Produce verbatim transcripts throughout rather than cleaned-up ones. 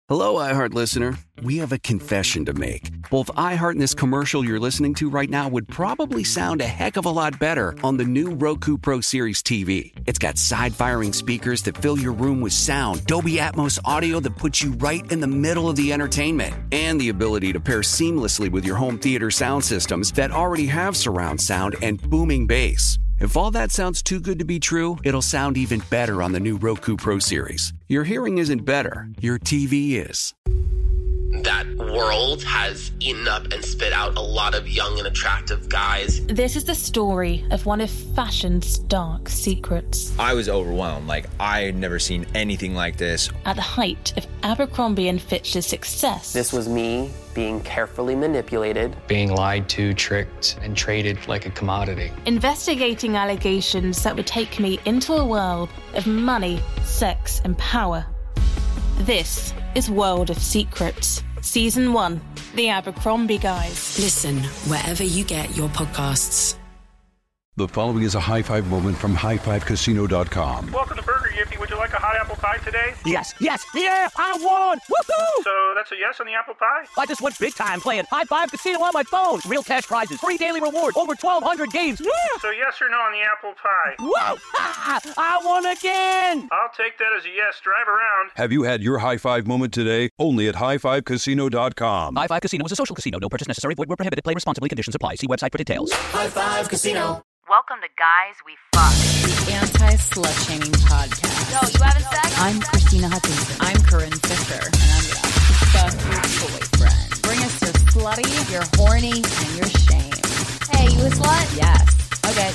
Hello, iHeart listener. We have a confession to make. Both iHeart and this commercial you're listening to right now would probably sound a heck of a lot better on the new Roku Pro Series T V. It's got side-firing speakers that fill your room with sound, Dolby Atmos audio that puts you right in the middle of the entertainment, and the ability to pair seamlessly with your home theater sound systems that already have surround sound and booming bass. If all that sounds too good to be true, it'll sound even better on the new Roku Pro Series. Your hearing isn't better, your T V is. That world has eaten up and spit out a lot of young and attractive guys. This is the story of one of fashion's dark secrets. I was overwhelmed. Like, I had never seen anything like this. At the height of Abercrombie and Fitch's success. This was me being carefully manipulated. Being lied to, tricked, and traded like a commodity. Investigating allegations that would take me into a world of money, sex, and power. This is World of Secrets, Season one, The Abercrombie Guys. Listen wherever you get your podcasts. The following is a high five moment from high five casino dot com. Welcome to Burger Yippee. Would you like a hot apple pie today? Yes, yes, yeah, I won! Woohoo! So that's a yes on the apple pie? I just went big time playing High Five Casino on my phone. Real cash prizes, free daily rewards, over twelve hundred games. Yeah! So yes or no on the apple pie? Whoa! Ha! I won again! I'll take that as a yes. Drive around. Have you had your high five moment today? Only at high five casino dot com. High Five Casino is a social casino. No purchase necessary. Void where prohibited. Play responsibly. Conditions apply. See website for details. High Five Casino. Welcome to Guys We Fuck, the anti-slut-shaming podcast. Yo, you having sex? I'm Christina Hutchinson. I'm Corinne Fisher. And I'm gonna fuck your boyfriend. Bring us your slutty, your horny, and your shame. Hey, you a slut? Yes. Okay.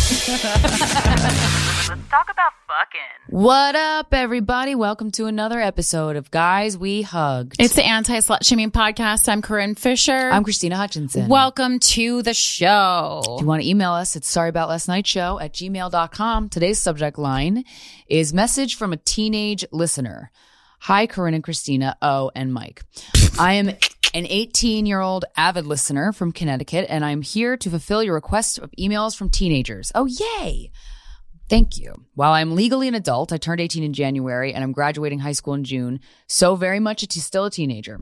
Let's talk about fucking. What up, everybody? Welcome to another episode of Guys We Hugged. It's the Anti-Slut-Shaming Podcast. I'm Corinne Fisher. I'm Christina Hutchinson. Welcome to the show. If you want to email us, it's sorryaboutlastnightshow at gmail dot com. Today's subject line is message from a teenage listener. Hi, Corinne and Christina, O, and Mike. I am an eighteen-year-old avid listener from Connecticut, and I'm here to fulfill your request of emails from teenagers. Oh, yay! Thank you. While I'm legally an adult, I turned eighteen in January, and I'm graduating high school in June, so very much a still a teenager.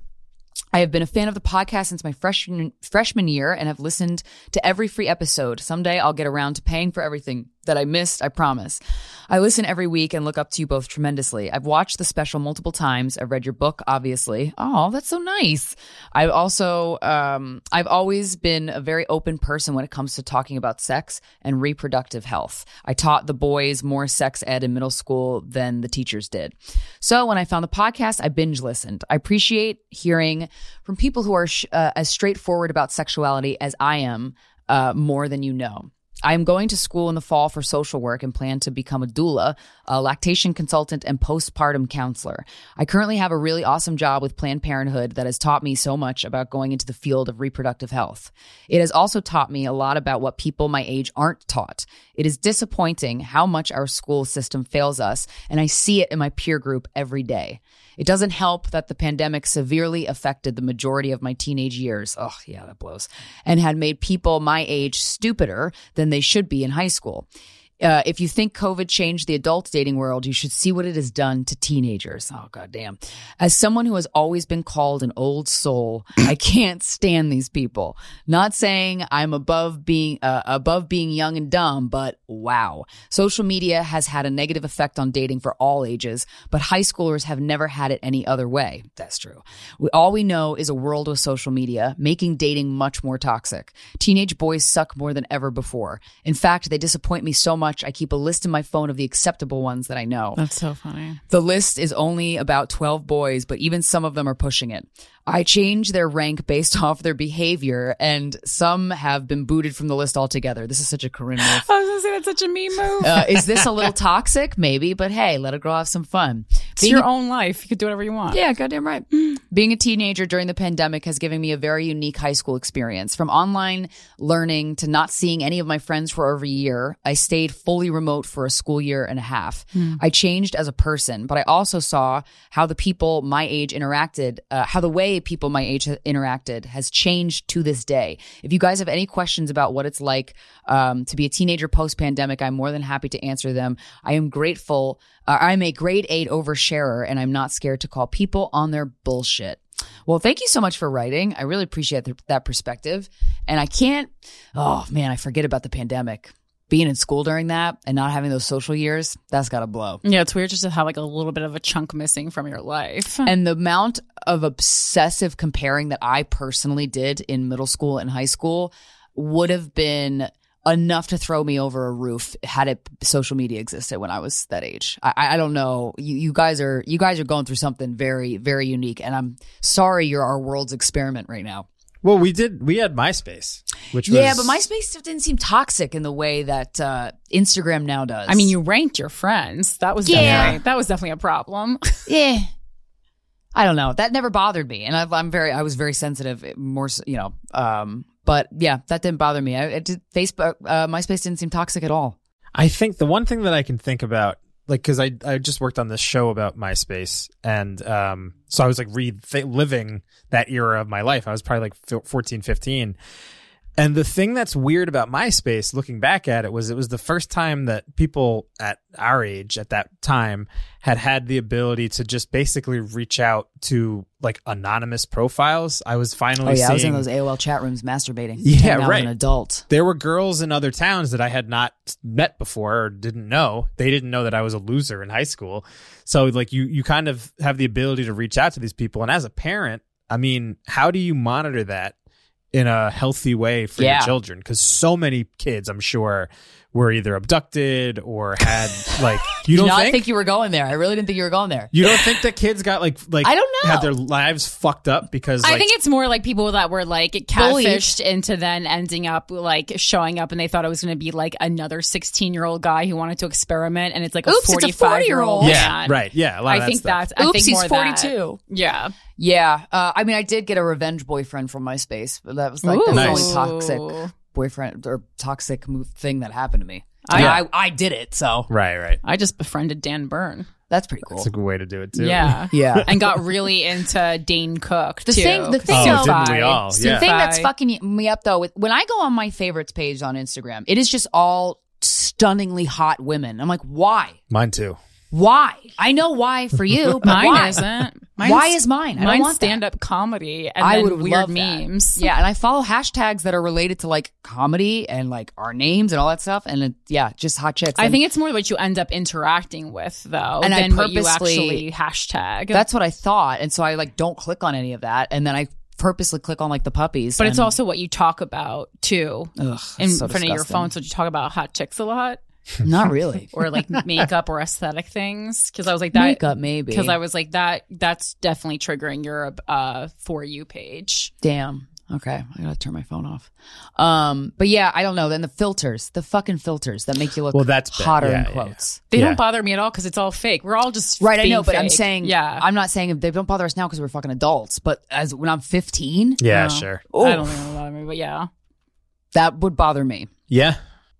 I have been a fan of the podcast since my freshman freshman year and have listened to every free episode. Someday I'll get around to paying for everything that I missed, I promise. I listen every week and look up to you both tremendously. I've watched the special multiple times. I've read your book, obviously. Oh, that's so nice. I've also, um, I've always been a very open person when it comes to talking about sex and reproductive health. I taught the boys more sex ed in middle school than the teachers did. So when I found the podcast, I binge listened. I appreciate hearing from people who are sh- uh, as straightforward about sexuality as I am, uh, more than you know. I am going to school in the fall for social work and plan to become a doula, a lactation consultant, and postpartum counselor. I currently have a really awesome job with Planned Parenthood that has taught me so much about going into the field of reproductive health. It has also taught me a lot about what people my age aren't taught. It is disappointing how much our school system fails us, and I see it in my peer group every day. It doesn't help that the pandemic severely affected the majority of my teenage years. Oh, yeah, that blows. And had made people my age stupider than they should be in high school. Uh, if you think COVID changed the adult dating world, you should see what it has done to teenagers. Oh, goddamn. As someone who has always been called an old soul, I can't stand these people. Not saying I'm above being uh, above being young and dumb, but wow. Social media has had a negative effect on dating for all ages, but high schoolers have never had it any other way. That's true. We, all we know is a world with social media, making dating much more toxic. Teenage boys suck more than ever before. In fact, they disappoint me so much I keep a list in my phone of the acceptable ones that I know. That's so funny. The list is only about twelve boys, but even some of them are pushing it. I change their rank based off their behavior, and some have been booted from the list altogether. This is such a Corinne move. I was going to say that's such a me move. Uh, is this a little toxic? Maybe, but hey, let a girl have some fun. It's Being your a- own life. You can do whatever you want. Yeah, goddamn right. Being a teenager during the pandemic has given me a very unique high school experience. From online learning to not seeing any of my friends for over a year, I stayed fully remote for a school year and a half. Mm. I changed as a person, but I also saw how the people my age interacted, uh, how the way people my age interacted has changed to this day. If you guys have any questions about what it's like um, to be a teenager post-pandemic, I'm more than happy to answer them. I am grateful Uh, I'm a grade eight oversharer, and I'm not scared to call people on their bullshit. Well, thank you so much for writing. I really appreciate th- that perspective. And I can't, oh man, I forget about the pandemic. Being in school during that and not having those social years, that's got to blow. Yeah, it's weird just to have like a little bit of a chunk missing from your life. And the amount of obsessive comparing that I personally did in middle school and high school would have been enough to throw me over a roof had it social media existed when I was that age. I, I don't know. You, you guys are you guys are going through something very, very unique, and I'm sorry you're our world's experiment right now. Well, we did. We had MySpace, which was yeah, but MySpace didn't seem toxic in the way that uh, Instagram now does. I mean, you ranked your friends. That was Yeah. definitely, that was definitely a problem. yeah. I don't know. That never bothered me, and I, I'm very, I was very sensitive. More, so- you know. Um, but yeah, that didn't bother me. I, it did, Facebook, uh, MySpace didn't seem toxic at all. I think the one thing that I can think about, like, because I I just worked on this show about MySpace, and um, so I was like reliving that era of my life. I was probably like fourteen, fifteen. And the thing that's weird about MySpace, looking back at it, was it was the first time that people at our age at that time had had the ability to just basically reach out to like anonymous profiles. I was finally Oh yeah, seeing, I was in those A O L chat rooms masturbating. Yeah, and I right. was an adult. There were girls in other towns that I had not met before or didn't know. They didn't know that I was a loser in high school. So like you, you kind of have the ability to reach out to these people. And as a parent, I mean, how do you monitor that in a healthy way for Yeah. your children? Because so many kids, I'm sure, were either abducted or had like you Did don't not think, think you were going there. I really didn't think you were going there. you don't think that kids got like like I don't know. had their lives fucked up because I like, think it's more like people that were like Bullied. catfished into then ending up like showing up and they thought it was going to be like another sixteen year old guy who wanted to experiment and it's like a Oops, it's a forty-five year old. forty-year-old. yeah, right, yeah. A lot of I that think stuff. that's, I Oops, think he's more that. forty-two. Yeah. Yeah, uh, I mean, I did get a revenge boyfriend from MySpace, but that was like Ooh. that's Nice. the only toxic boyfriend or toxic move thing that happened to me. I- I, I I did it, so Right, right. I just befriended Dan Byrne. that's pretty cool. That's a good way to do it too. Yeah. Yeah. And got really into Dane Cook The too. thing- the thing, Oh, though- didn't we all? The Yeah. thing that's Fi. fucking me up though, with, when I go on my favorites page on Instagram, it is just all stunningly hot women. I'm like, why? Mine too. Why? I know why for you, but Mine why? isn't. Why is mine? I don't Mine's want that. stand-up comedy and I then would weird love that. memes. Yeah, and I follow hashtags that are related to like comedy and like our names and all that stuff. And it, yeah, just hot chicks. I And think it's more what you end up interacting with, though, And I than what you purposely- actually hashtag. that's what I thought. And so I like don't click on any of that. And then I purposely click on like the puppies. but it's and- also what you talk about too Ugh, in so front of your disgusting. phone. So do you talk about hot chicks a lot, Not really. or like makeup or aesthetic things? Because I was like that Makeup, maybe. Because I was like that. That's definitely triggering your uh for you page. Damn. Okay, I gotta turn my phone off. Um, but yeah, I don't know. Then the filters, the fucking filters that make you look Well, that's bad. hotter Yeah, in yeah, yeah. quotes. They Yeah. don't bother me at all because it's all fake. We're all just Right, I being know, but I'm fake. saying, yeah. I'm not saying they don't bother us now because we're fucking adults. But as when I'm fifteen, Yeah, No. sure. I don't think it'll bother me, but yeah. that would bother me. Yeah.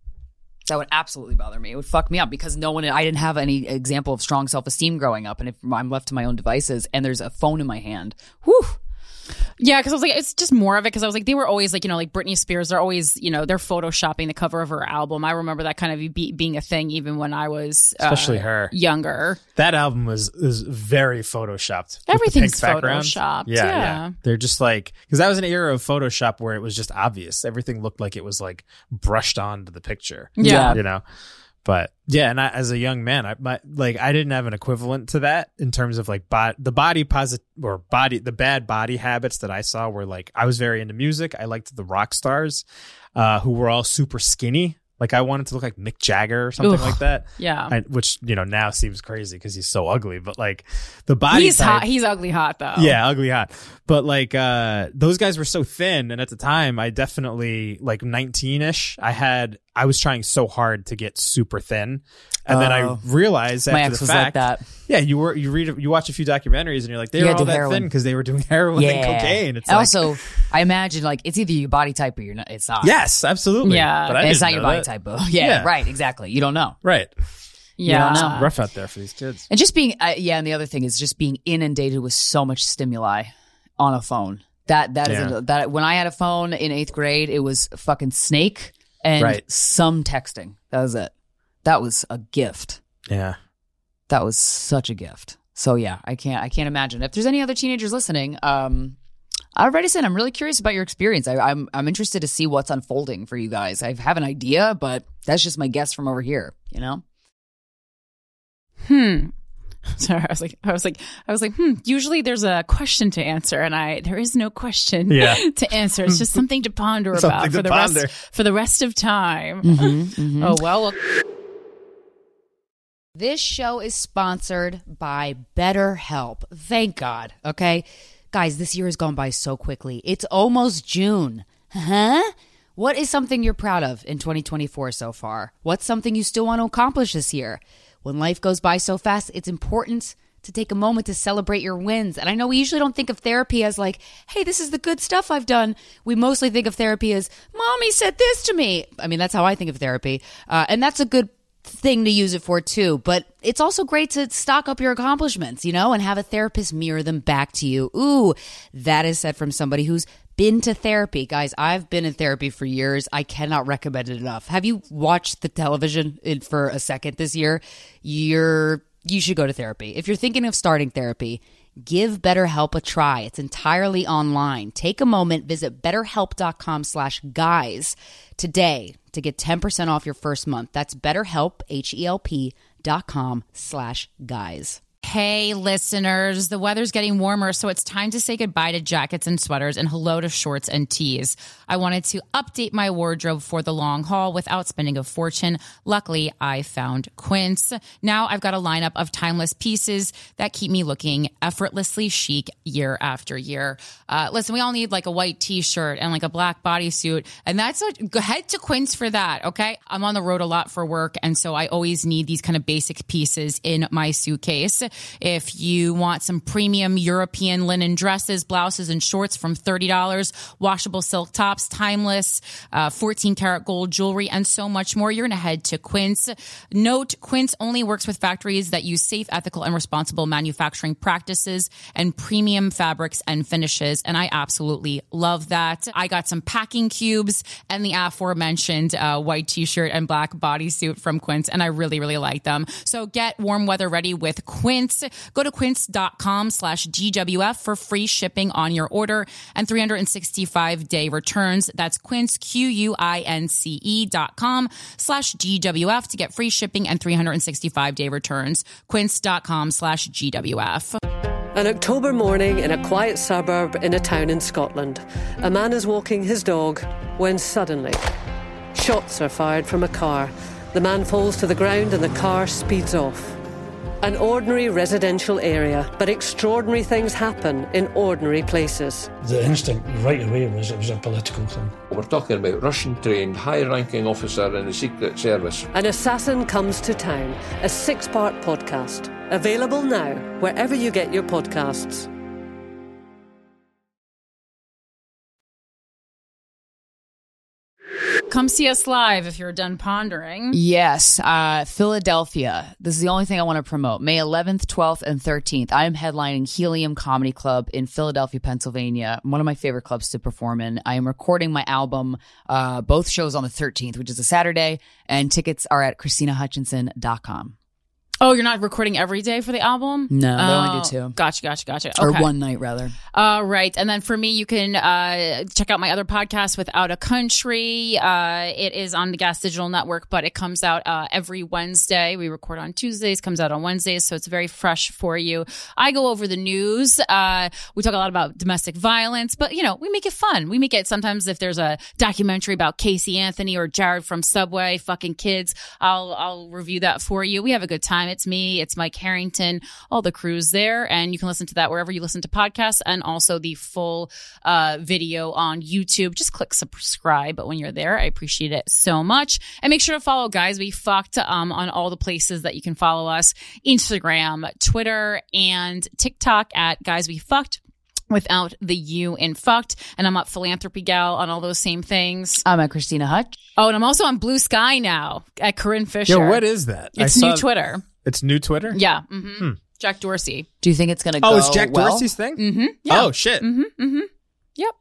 That would absolutely bother me. It would fuck me up because no one, I didn't have any example of strong self esteem growing up. And if I'm left to my own devices and there's a phone in my hand, whew. Yeah, because I was like, it's just more of it. Because I was like, they were always like, you know, like Britney Spears. They're always, you know, they're photoshopping the cover of her album. I remember that kind of be, being a thing even when I was uh, Especially her. younger. That album was is very photoshopped. with the Everything's pink background. photoshopped, Yeah, yeah. They're just like because that was an era of Photoshop where it was just obvious. Everything looked like it was like brushed onto the picture. Yeah. you know. But yeah, and I, as a young man, I my, like I didn't have an equivalent to that in terms of like bo- the body posit or body the bad body habits that I saw were like I was very into music. I liked the rock stars uh, who were all super skinny. Like I wanted to look like Mick Jagger or something Ugh. like that. Yeah. I, which you know now seems crazy because he's so ugly. But like the body, He's type, hot. He's ugly hot though. yeah, ugly hot. But like uh those guys were so thin, and at the time I definitely like nineteen-ish. I had I was trying so hard to get super thin. And then I Oh. realized My after ex the was like fact that. Yeah, you were you read you watch a few documentaries and you're like they You were gotta all do that heroin. thin because they were doing heroin and cocaine. It's And like, also, I imagine like it's either your body type or you're not. It's not. yes, absolutely. Yeah. but I And it's didn't not your know body that. type, boo. Yeah, Yeah. right. Exactly. You don't know. Right. Yeah. You don't know. Rough out there for these kids. And just being, uh, yeah, and the other thing is just being inundated with so much stimuli on a phone. That that is Yeah. a, that when I had a phone in eighth grade, it was fucking Snake and Right. some texting. That was it. That was a gift. Yeah. that was such a gift. So yeah, I can't I can't imagine. If there's any other teenagers listening, um, I'll write us in. I'm really curious about your experience. I, I'm I'm interested to see what's unfolding for you guys. I have an idea, but that's just my guess from over here. You know. Hmm. Sorry, I was like, I was like, I was like, hmm. Usually there's a question to answer, and I there is no question yeah. to answer. It's just something to ponder something about to for the ponder. rest for the rest of time. Mm-hmm, mm-hmm. Oh well. well This show is sponsored by BetterHelp. Thank God. Okay. Guys, this year has gone by so quickly. It's almost June. Huh? What is something you're proud of in twenty twenty-four so far? What's something you still want to accomplish this year? When life goes by so fast, it's important to take a moment to celebrate your wins. And I know we usually don't think of therapy as like, hey, this is the good stuff I've done. We mostly think of therapy as, mommy said this to me. I mean, that's how I think of therapy. Uh, and that's a good thing to use it for too, but it's also great to stock up your accomplishments, you know, and have a therapist mirror them back to you. Ooh, that is said from somebody who's been to therapy. Guys, I've been in therapy for years. I cannot recommend it enough. Have you watched the television in, for a second this year? You're you should go to therapy. If you're thinking of starting therapy, give BetterHelp a try. It's entirely online. Take a moment, visit betterhelp.com slash guys today to get ten percent off your first month. That's BetterHelp, H-E-L-P dot com slash guys. Hey, listeners, the weather's getting warmer, so it's time to say goodbye to jackets and sweaters and hello to shorts and tees. I wanted to update my wardrobe for the long haul without spending a fortune. Luckily, I found Quince. Now I've got a lineup of timeless pieces that keep me looking effortlessly chic year after year. Uh, listen, we all need like a white t-shirt and like a black bodysuit, and that's what, go head to Quince for that, okay? I'm on the road a lot for work, and so I always need these kind of basic pieces in my suitcase. If you want some premium European linen dresses, blouses, and shorts from thirty dollars, washable silk tops, timeless, uh, fourteen karat gold jewelry, and so much more, you're going to head to Quince. Note, Quince only works with factories that use safe, ethical, and responsible manufacturing practices and premium fabrics and finishes, and I absolutely love that. I got some packing cubes and the aforementioned uh, white t-shirt and black bodysuit from Quince, and I really, really like them. So get warm weather ready with Quince. Go to quince.com slash GWF for free shipping on your order and three hundred sixty-five day returns. That's quince, Q-U-I-N-C-E dot com slash GWF to get free shipping and three hundred sixty-five day returns. Quince.com slash GWF. An October morning in a quiet suburb in a town in Scotland. A man is walking his dog when suddenly shots are fired from a car. The man falls to the ground and the car speeds off. An ordinary residential area, but extraordinary things happen in ordinary places. The instinct right away was it was a political thing. We're talking about Russian-trained, high-ranking officer in the Secret Service. An Assassin Comes to Town, a six-part podcast. Available now, wherever you get your podcasts. Come see us live if you're done pondering. Yes, uh, Philadelphia. This is the only thing I want to promote. May eleventh, twelfth, and thirteenth. I am headlining Helium Comedy Club in Philadelphia, Pennsylvania. One of my favorite clubs to perform in. I am recording my album, uh, both shows on the thirteenth, which is a Saturday, and tickets are at Christina Hutchinson dot com. Oh, you're not recording every day for the album? No, they oh, only do two. Gotcha, gotcha, gotcha. Okay. Or one night, rather. Uh, right. And then for me, you can uh, check out my other podcast, Without a Country. Uh, it is on the Gas Digital Network, but it comes out uh, every Wednesday. We record on Tuesdays, comes out on Wednesdays, so it's very fresh for you. I go over the news. Uh, we talk a lot about domestic violence, but, you know, we make it fun. We make it sometimes if there's a documentary about Casey Anthony or Jared from Subway, fucking kids, I'll, I'll review that for you. We have a good time. It's me, it's Mike Harrington, all the crew's there, and you can listen to that wherever you listen to podcasts, and also the full uh, video on YouTube. Just click subscribe when you're there. I appreciate it so much. And make sure to follow Guys We Fucked um, on all the places that you can follow us: Instagram, Twitter, and TikTok at Guys We Fucked, without the U in fucked. And I'm at Philanthropy Gal on all those same things. I'm at Christina Hutch. Oh, and I'm also on Blue Sky now at Corinne Fisher. Yeah, what is that? It's new Twitter. It's new Twitter? Yeah. Mm-hmm. Hmm. Jack Dorsey. Do you think it's going to go Oh, it's Jack well? Dorsey's thing? Mm-hmm. Yeah. Oh, shit. Mm-hmm. Mm-hmm. Yep.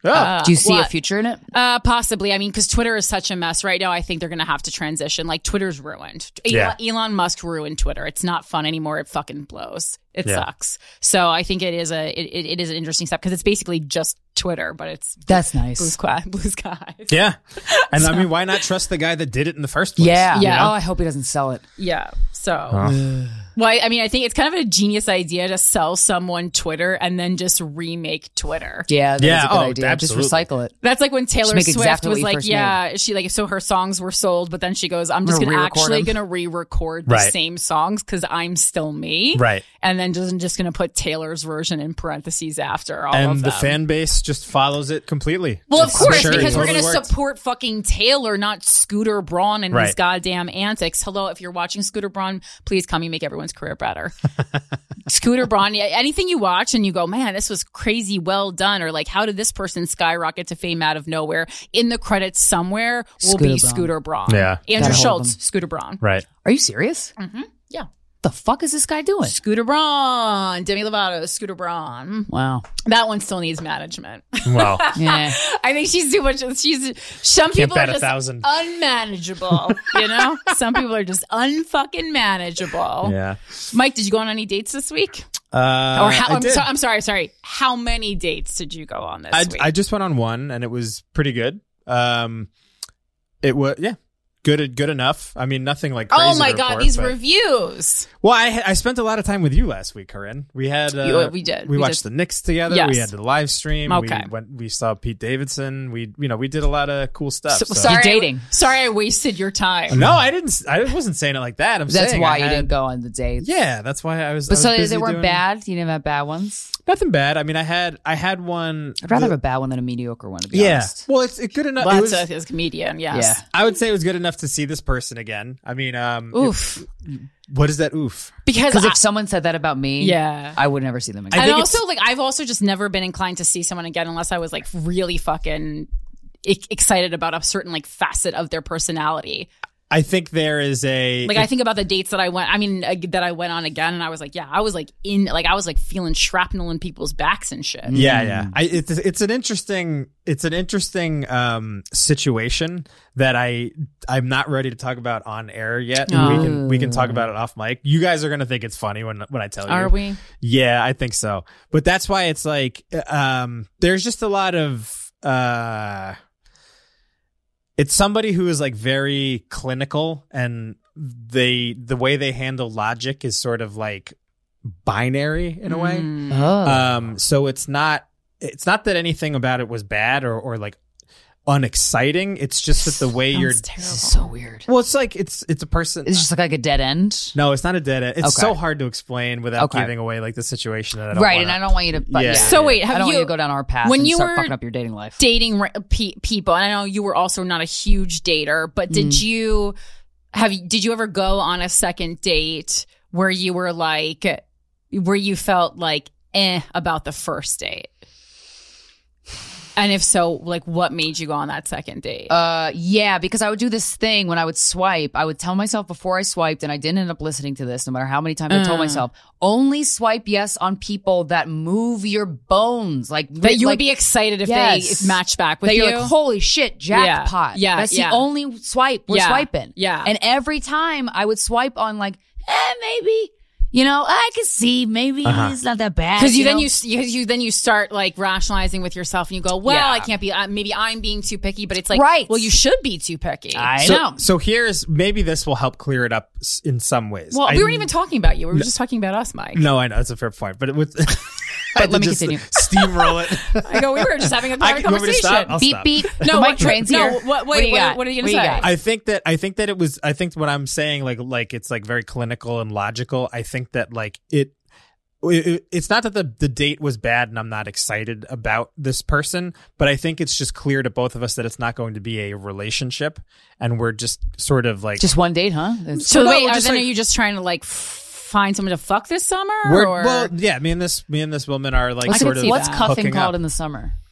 Oh. Uh, Do you see what? a future in it? Uh, possibly. I mean, because Twitter is such a mess right now. I think they're going to have to transition. Like, Twitter's ruined. Yeah. Elon, Elon Musk ruined Twitter. It's not fun anymore. It fucking blows. It Yeah. sucks. So I think it is a it, it, it is an interesting step because it's basically just Twitter, but it's That's nice. blue sky, blue skies. Yeah. And So- I mean, why not trust the guy that did it in the first place? Yeah. Yeah. You know? Oh, I hope he doesn't sell it. Yeah. So, Huh. well, I I mean, I think it's kind of a genius idea to sell someone Twitter and then just remake Twitter. Yeah, that's Yeah, a good oh, idea. absolutely. Just recycle it. That's like when Taylor make Swift exactly what was you like, first yeah, she like, so her songs were sold, but then she goes, I'm just I'm going gonna to re-record actually them. going to re-record the Right. same songs because I'm still me. Right. And then just, just going to put Taylor's version in parentheses after all And of the them. fan base just follows it completely. Well, of It's course, sure it because we're totally going to worked. support fucking Taylor, not Scooter Braun and his Right. goddamn antics. Hello, if you're watching Scooter Braun, please come. You make everyone's career better. Scooter Braun, yeah, anything you watch and you go, man, this was crazy well done, or like, how did this person skyrocket to fame out of nowhere? In the credits somewhere will Scooter be Braun. Scooter Braun. Yeah. Andrew Gotta hold Schultz, them. Scooter Braun. Right. Are you serious? Mm-hmm. Yeah. The fuck is this guy doing? Scooter Braun, Demi Lovato, Scooter Braun. Wow. That one still needs management. Well, Yeah. I think she's too much. She's some Can't people are bet a just thousand. unmanageable. You know, some people are just unfucking manageable. yeah. Mike, did you go on any dates this week? Uh, or how? I I'm, did. so, I'm sorry, sorry. How many dates did you go on this I, week? I just went on one and it was pretty good. Um, it was, yeah, good, good enough. I mean, nothing like crazy oh my to god, report, these but- reviews. Well, I I spent a lot of time with you last week, Corinne. We had uh, You- we did. We, We watched did. the Knicks together. Yes. We had the live stream. Okay. We went. We saw Pete Davidson. We you know we did a lot of cool stuff. So- so. sorry, dating. Sorry, I wasted your time. No, I didn't. I wasn't saying it like that. I'm That's saying why I you had- didn't go on the dates. Yeah, that's why I was. But I was so busy they weren't doing- bad? You didn't have bad ones? Nothing bad. I mean, I had I had one. I'd rather the- have a bad one than a mediocre one, to be Yeah. honest. Well, it's it good enough. Well, it that's was, a, his comedian. Yes. Yeah. I would say it was good enough to see this person again. I mean, um, Oof. it- what is that? Oof. Because Because I- if someone said that about me, Yeah. I would never see them I again. and think also, it's- like, I've also just never been inclined to see someone again unless I was like really fucking e- excited about a certain like facet of their personality. I think there is a Like, I think about the dates that I went, I mean, uh, that I went on again, and I was like, yeah, I was like in, like, I was like feeling shrapnel in people's backs and shit. Yeah, yeah. I, it's it's an interesting it's an interesting um, situation that I I'm not ready to talk about on air yet. Oh. We can we can talk about it off mic. You guys are gonna think it's funny when when I tell you. Are we? Yeah, I think so. But that's why it's like um, there's just a lot of uh, it's somebody who is like very clinical, and they the way they handle logic is sort of like binary in a way. Mm. Oh. Um, so it's not it's not that anything about it was bad or, or like unexciting. It's just that the way Sounds you're terrible. This is so weird. well, it's like it's it's a person. It's just like a dead end. No, it's not a dead end. It's Okay. so hard to explain without Okay. giving away like the situation that I don't Right, wanna- and I don't want you to. But Yeah. yeah. So wait, have I don't you- want you to go down our path when and you start were fucking up your dating life. Dating re- pe- people, and I know you were also not a huge dater, but did Mm. you have, did you ever go on a second date where you were like, where you felt like, eh, about the first date? And if so, like, what made you go on that second date? Uh, yeah, because I would do this thing when I would swipe. I would tell myself before I swiped, and I didn't end up listening to this, no matter how many times I told Uh. myself, only swipe yes on people that move your bones. Like that you like, would be excited if yes. they match back with that you? you're like, holy shit, jackpot. Yeah, That's yeah. the only swipe we're Yeah, swiping. yeah. And every time I would swipe on like, eh, maybe, you know, I could see maybe Uh-huh. it's not that bad. Because you, then know? you, you you then you start like rationalizing with yourself, and you go, "Well, Yeah. I can't be. Uh, maybe I'm being too picky." But it's like, Right. well, you should be too picky. I so, know. So here's maybe this will help clear it up s- in some ways. Well, I- we weren't even talking about you. We were just talking about us, Mike. No, I know it's a fair point, but it would. But let me continue. Steamroll it. I go, we were just having a I- you want me to conversation. stop? I'll beep stop. beep. No, the what- mic train's no, here. what- wait, what do you what- got? what are you gonna What do say? got? I think that I think that it was I think what I'm saying like like it's like very clinical and logical. I think that like it, it it's not that the the date was bad and I'm not excited about this person, but I think it's just clear to both of us that it's not going to be a relationship, and we're just sort of like Just one date, huh? It's- So No, wait, we're are, just then like- are you just trying to like f- find someone to fuck this summer? we're, or? well, yeah. Me and this me and this woman are like I could sort of see What's that. cuffing hooking called up. in the summer?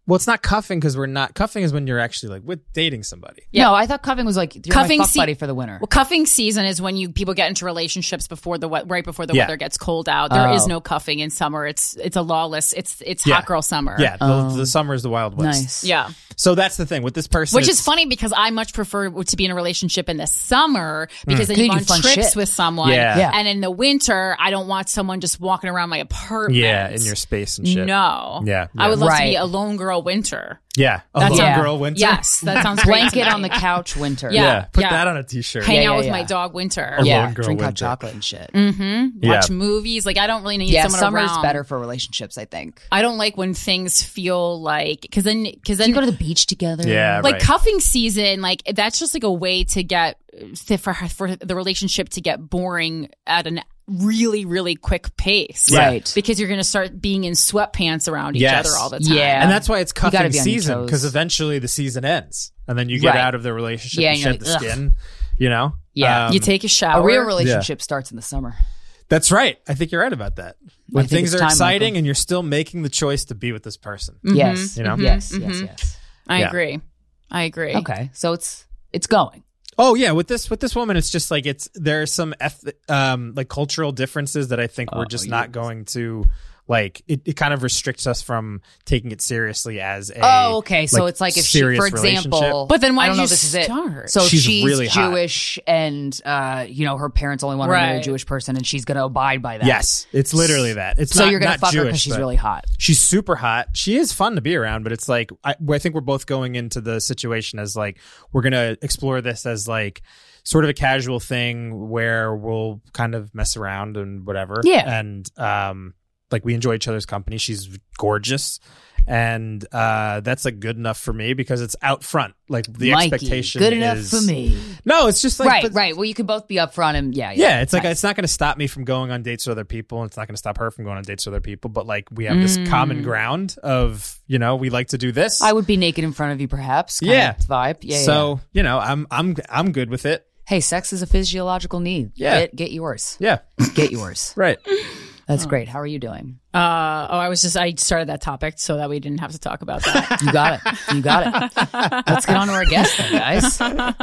Well, it's not cuffing because we're not cuffing is when you're actually like with dating somebody. Yeah. No, I thought cuffing was like you're cuffing my fuck se- buddy for the winter. Well, cuffing season is when you people get into relationships before the we- right before the Yeah. weather gets cold out. There Oh. is no cuffing in summer. It's it's a lawless. It's it's Yeah. hot girl summer. Yeah, the, Oh. the summer is the Wild West. Nice. Yeah. So that's the thing with this person. Which it's- is funny because I much prefer to be in a relationship in the summer because then Then you go you on do fun trips shit. with someone. Yeah. Yeah. And in the winter, I don't want someone just walking around my apartment. Yeah, in your space and shit. No. Yeah, I would yeah. love to be Right. a lone girl winter. Yeah, a That's lone yeah. girl winter. Yes, that sounds great. Blanket to me. on the couch winter. Yeah. Yeah, put yeah. that on a t-shirt. Hang Yeah, out yeah, with yeah. my dog winter. A Yeah, lone girl drink hot winter. chocolate and shit. Mm-hmm. Yeah. Watch movies. Like I don't really need Yeah, someone summer's around. better for relationships, I think. I don't like when things feel like because then because then You go to the beach together. Yeah, like right. cuffing season, like that's just like a way to get for for the relationship to get boring at an really really quick pace, Yeah. Right. Because you're going to start being in sweatpants around each Yes. other all the time. Yeah. And that's why it's You gotta cuffing be on your season toes. because eventually the season ends and then you get Right. out of the relationship Yeah, and and shed you're the like, ugh. skin. You know. Yeah. Um, You take a shower. A real relationship starts in the summer. That's right. I think you're right about that. When think things it's are time, exciting Michael. and you're still making the choice to be with this person. Mhm. Yes. You know? Mhm. Yes, yes, Mhm. yes. I Yeah. agree. I agree. Okay. So it's it's going. Oh yeah, with this with this woman, it's just like it's there are some eth- um like cultural differences that I think we're Oh, just yeah. not going to like. It, it kind of restricts us from taking it seriously as a. Oh, okay. So it's like if she, serious for example, relationship. But then why I don't did know you if this is it. start? So She's she's, really hot. Jewish, and uh, you know her parents only want her to marry a Right. Jewish person, and she's going to abide by that. Yes, it's literally that. It's So not, you're gonna not fuck her Jewish, because she's but really hot. She's super hot. She is fun to be around, but it's like I, I think we're both going into the situation as like we're gonna explore this as like sort of a casual thing where we'll kind of mess around and whatever. Yeah. and um, like we enjoy each other's company. She's gorgeous. And uh, that's like good enough for me because it's out front. Like the Mikey, expectation good enough is for me. No, it's just like right, but- right. Well, you could both be upfront and yeah, yeah. yeah, it's like right. it's not going to stop me from going on dates with other people, and it's not going to stop her from going on dates with other people. But like we have this Mm. common ground of you know we like to do this. I would be naked in front of you, perhaps. kind Yeah. of vibe. Yeah. so yeah. you know I'm I'm I'm good with it. Hey, sex is a physiological need. Yeah. Get, get yours. Yeah, Get yours. right. That's great. How are you doing? Uh, oh, I was just I started that topic so that we didn't have to talk about that. You got it. You got it. Let's get on to our guest then, guys.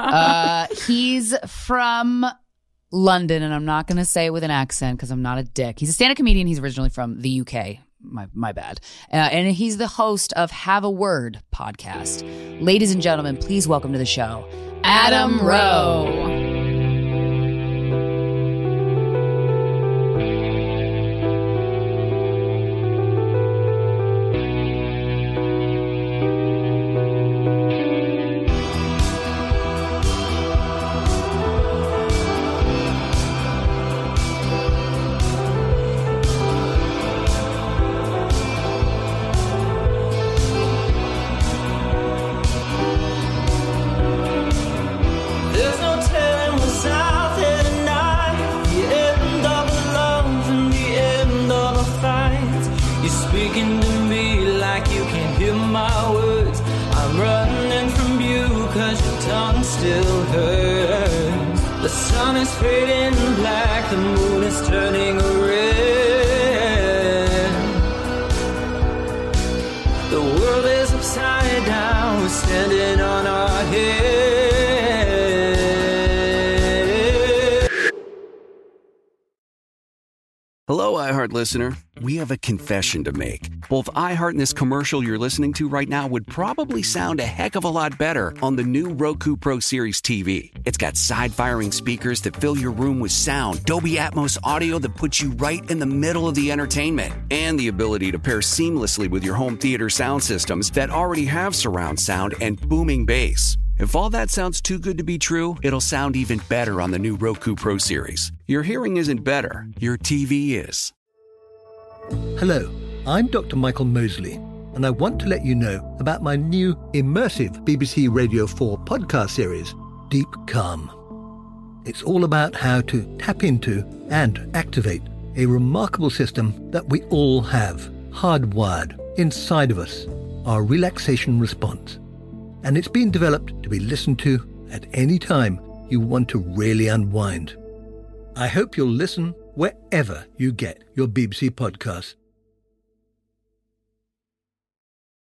Uh, he's from London, and I'm not going to say it with an accent because I'm not a dick. He's a stand-up comedian. He's originally from the U K. My my bad. Uh, and he's the host of Have a Word podcast. Ladies and gentlemen, please welcome to the show, Adam Rowe. There's no telling what's out there tonight. The end of the love and the end of a fight. You're speaking to me like you can't hear my words. I'm running from you cause your tongue still hurts. The sun is fading black, the moon is turning red. The world is upside down, we're standing on our head. Hello, iHeart listener. We have a confession to make. Both iHeart and this commercial you're listening to right now would probably sound a heck of a lot better on the new Roku Pro Series T V. It's got side-firing speakers that fill your room with sound, Dolby Atmos audio that puts you right in the middle of the entertainment, and the ability to pair seamlessly with your home theater sound systems that already have surround sound and booming bass. If all that sounds too good to be true, it'll sound even better on the new Roku Pro Series. Your hearing isn't better, your T V is. Hello, I'm Doctor Michael Mosley, and I want to let you know about my new immersive B B C Radio four podcast series, Deep Calm. It's all about how to tap into and activate a remarkable system that we all have, hardwired inside of us, our relaxation response. And it's been developed to be listened to at any time you want to really unwind. I hope you'll listen wherever you get your B B C podcasts. Hey,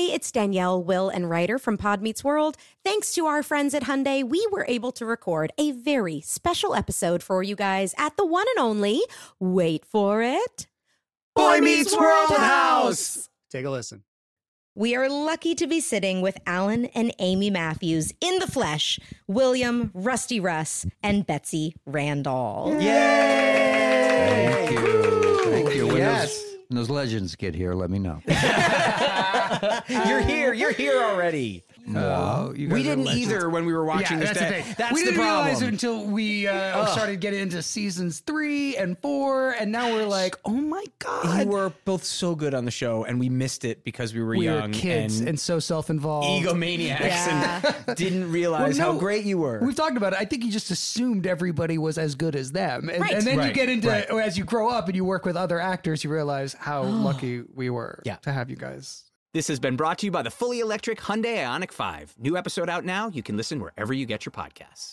it's Danielle, Will, and Ryder from Pod Meets World. Thanks to our friends at Hyundai, we were able to record a very special episode for you guys at the one and only, wait for it, Boy Meets World House. Take a listen. We are lucky to be sitting with Alan and Amy Matthews in the flesh, William, Rusty Russ, and Betsy Randall. Yay! Thank you. Thank you. When, Yes. those, when those legends get here, let me know. You're here. You're here already. No, you guys we are didn't legends. either when we were watching yeah, this. that's day. the thing. That's we the didn't problem. realize it until we uh, Ugh. started getting into seasons three and four, and now we're like, oh my god, You were both so good on the show, and we missed it because we were we young were kids and, and, so self-involved, egomaniacs, Yeah. and didn't realize Well, no, how great you were. We've talked about it. I think you just assumed everybody was as good as them, and, Right. and then you Right. get into Right. as you grow up and you work with other actors, you realize how lucky we were Yeah. to have you guys. This has been brought to you by the fully electric Hyundai Ioniq five. New episode out now. You can listen wherever you get your podcasts.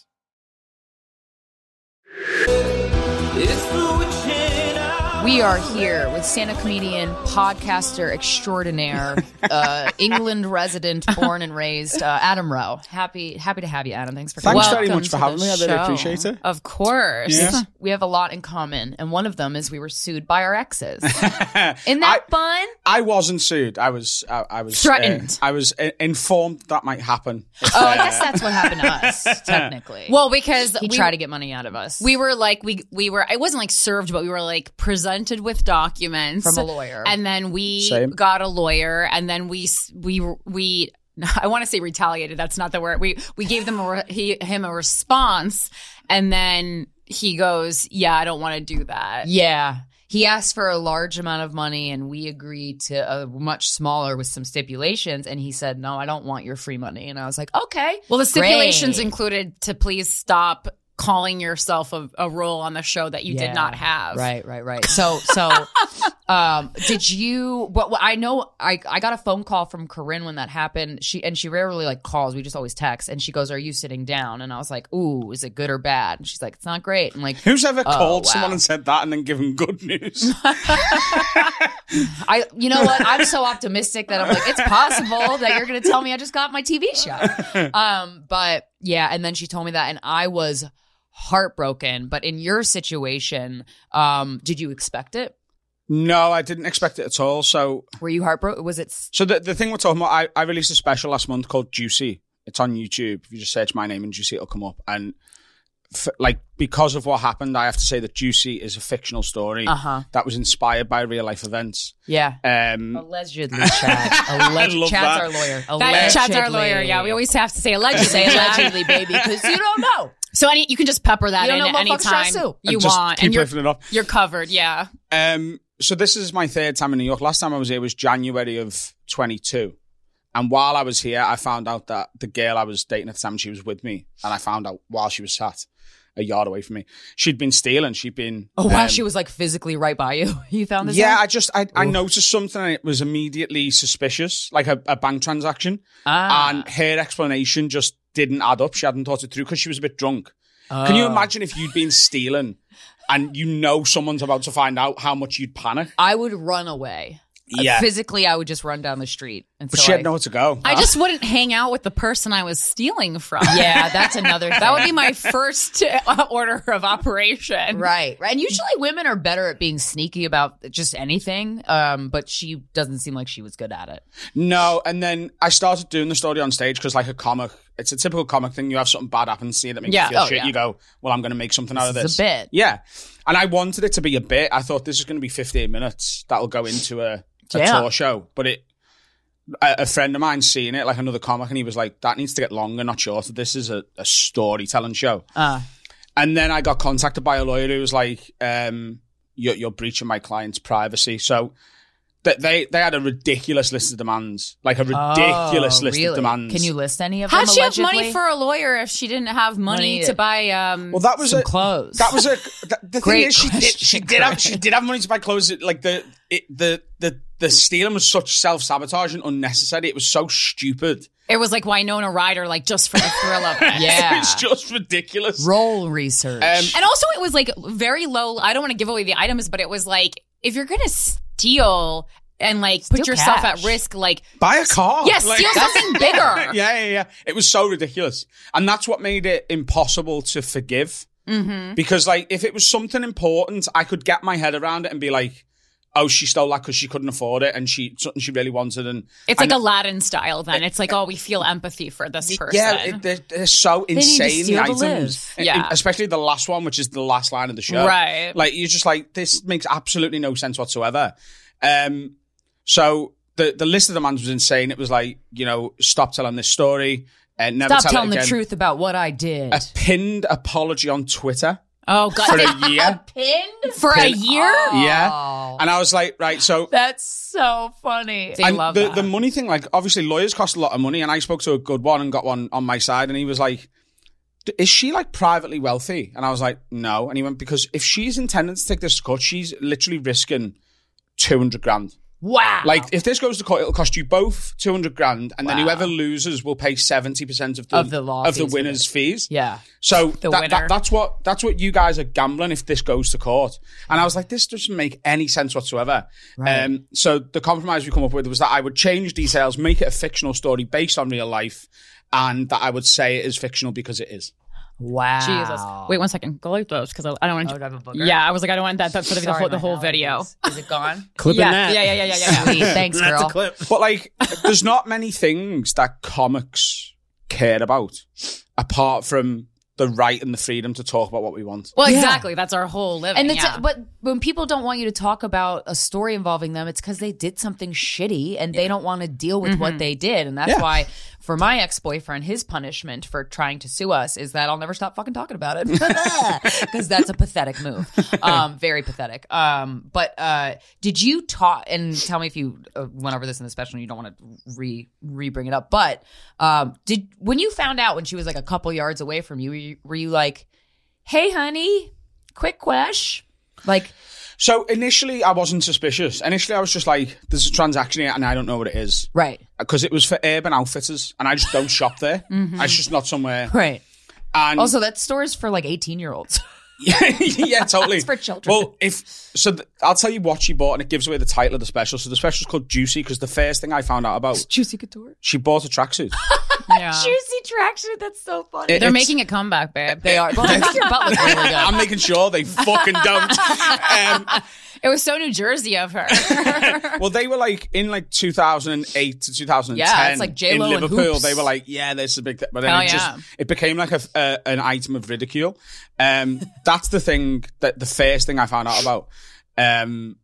We are here with stand-up comedian, podcaster extraordinaire, uh, England resident, born and raised, uh, Adam Rowe. Happy, happy to have you, Adam. Thanks for coming. Thanks very Welcome much for to having the me. I really show. appreciate it. Of course. Yeah. We have a lot in common, and one of them is we were sued by our exes. Isn't that fun? I wasn't sued. I was. I, I was Threatened. uh, I was uh, informed that might happen. Oh, I guess that's what happened to us, technically. Well, because he we tried to get money out of us. We were like, we we were, it wasn't like served, but we were like presented with documents From a lawyer. And then we Same. got a lawyer, and then we, we, we, I want to say retaliated. That's not the word. We, we gave them a, re- he, him a response, and then he goes, yeah, I don't want to do that. Yeah. He asked for a large amount of money, and we agreed to a much smaller with some stipulations. And he said, no, I don't want your free money. And I was like, okay. Well, the stipulations great. included to please stop calling yourself a, a role on the show that you Yeah. did not have. Right, right, right. So, so, um, did you, what, what- I know I, I got a phone call from Corinne when that happened. She, and she rarely like calls. We just always text. And she goes, are you sitting down? And I was like, ooh, is it good or bad? And she's like, it's not great. I'm like, Who's ever oh, called wow. someone and said that and then given good news? I, you know what? I'm so optimistic that I'm like, it's possible that you're going to tell me I just got my T V show. Um, but yeah. And then she told me that, and I was heartbroken. But in your situation, um, did you expect it? No, I didn't expect it at all. So, Were you heartbroken? Was it? so the the thing we're talking about, I, I released a special last month called Juicy. It's on YouTube. If you just search my name and Juicy, it'll come up. And f- like because of what happened, I have to say that Juicy is a fictional story Uh-huh. that was inspired by real life events. Yeah. Um, Allegedly, Chad. Allegedly. love Chad's that. our lawyer. That, Chad's our Allegedly. lawyer. Yeah, we always have to say allegedly. Say allegedly, baby, because you don't know. So any, you can just pepper that You don't in know at any motherfuckers try time to sue. you And just want, keep and you're, riffing it up. you're covered. Yeah. Um, so this is my third time in New York. Last time I was here was January of twenty-two. And while I was here, I found out that the girl I was dating at the time, she was with me. And I found out while she was sat a yard away from me, she'd been stealing. She'd been... Oh, wow. um, She was like physically right by you. You found this Yeah, out? I just, I, I noticed something and it was immediately suspicious, like a, a bank transaction. Ah. And her explanation just didn't add up. She hadn't thought it through because she was a bit drunk. Can you Oh. imagine if you'd been stealing and you know someone's about to find out, how much you'd panic? I would run away. Uh, Yeah. physically, I would just run down the street. But Until she had I- nowhere to go. I just wouldn't hang out with the person I was stealing from. Yeah, that's another thing. That would be my first uh, order of operation. Right, right. And usually women are better at being sneaky about just anything, um, but she doesn't seem like she was good at it. No, and then I started doing the story on stage because, like a comic, it's a typical comic thing. You have something bad happen to you that makes Yeah. you feel Oh, shit. yeah. You go, well, I'm going to make something out of This this. is a bit. Yeah. And I wanted it to be a bit. I thought this is going to be fifteen minutes. That'll go into a, a Yeah. tour show. But it, a, a friend of mine seen it, like another comic, and he was like, that needs to get longer, not shorter. This is a, a storytelling show. Uh, And then I got contacted by a lawyer who was like, um, you're, you're breaching my client's privacy. So th- they they had a ridiculous list of demands, like a ridiculous oh, list really? of demands. Can you list any of How'd them? she have allegedly? money for a lawyer if she didn't have money, Money to buy? Um, Well, that was some a clothes? That was a. The, the thing Great is, she did. question, She did have. She did have money to buy clothes. Like the it, the the the stealing was such self sabotage and unnecessary. It was so stupid. it was like Winona Ryder, like just for the thrill of it. Yeah. It's just ridiculous. Roll research. Um, And also, it was like very low. I don't want to give away the items, but it was like if you're gonna steal and like Steal put yourself cash. at risk. Like buy a car. Yeah, Like- steal something bigger. yeah, yeah, yeah. It was so ridiculous. And that's what made it impossible to forgive. Mm-hmm. Because like, if it was something important, I could get my head around it and be like, oh, she stole that because she couldn't afford it and she something she really wanted. And It's like and, Aladdin style then. It's like, oh, we feel empathy for this person. Yeah, it, they're, they're so They need to insane, the steal to items. live. And- Yeah. and especially the last one, which is the last line of the show. Right. Like, you're just like, this makes absolutely no sense whatsoever. Um, so the, the list of demands was insane. It was like, you know, stop telling this story and never Stop tell telling it the again. truth about what I did. A pinned apology on Twitter. Oh, God. For a year. Pinned? For Pin- a year? Yeah. And I was like, right, so... That's so funny. and the, the money thing, like, obviously lawyers cost a lot of money, and I spoke to a good one and got one on my side, and he was like, is she, like, privately wealthy? And I was like, no. And he went, because if she's intending to take this to court, she's literally risking two hundred grand. Wow. Like, if this goes to court, it'll cost you both two hundred grand, and then Wow. whoever loses will pay seventy percent of the, Of the law of the fees. winner's fees. Yeah. So The that, winner. that, that's what that's what you guys are gambling if this goes to court. And I was like, this doesn't make any sense whatsoever. Right. Um, so the compromise we come up with was that I would change details, make it a fictional story based on real life, and that I would say it is fictional because it is. Wow. Jesus. Wait one second. Go like those because I, I don't want Oh, to. do I have a booger? Yeah, I was like, I don't want that, that for the, the Sorry, whole, the my whole video. allergies. Is it gone? Clipping yeah, that. yeah, yeah, yeah, yeah, yeah. Sweet. Thanks, That's girl. a clip. But like, there's not many things that comics care about apart from the right and the freedom to talk about what we want. Well, Yeah. exactly. That's our whole living. And it's yeah. but when people don't want you to talk about a story involving them, it's because they did something shitty and they don't want to deal with what Mhm. they did. And that's Yeah. why for my ex-boyfriend, his punishment for trying to sue us is that I'll never stop fucking talking about it. Because that's a pathetic move. Um, very pathetic. Um, but uh, did you talk, and tell me if you uh, went over this in the special and you don't want to re re bring it up, but um, did when you found out when she was like a couple yards away from you, were you, were you like, hey, honey, quick question? Like, So initially, I wasn't suspicious. Initially, I was just like, there's a transaction here and I don't know what it is. right, Because it was for Urban Outfitters and I just don't shop there. Mhm. It's just not somewhere. right. And Also, that store is for like eighteen year olds. yeah, totally. It's for children. Well, if so, th- I'll tell you what she bought, and it gives away the title of the special. So the special is called Juicy because the first thing I found out about Juicy Couture. she bought a tracksuit. yeah. Juicy tracksuit. That's so funny. It- They're it's- making a comeback, babe. They are. Well, they make your butt look really good. I'm making sure they fucking don't. Um, It was so New Jersey of her. well, they were like in like two thousand eight to two thousand ten. Yeah, it's like in J-Lo and Liverpool. hoops. They were like, yeah, this is a big thing. But then Hell it just yeah. it became like a, a an item of ridicule. Um, that's the thing that the first thing I found out about. Um,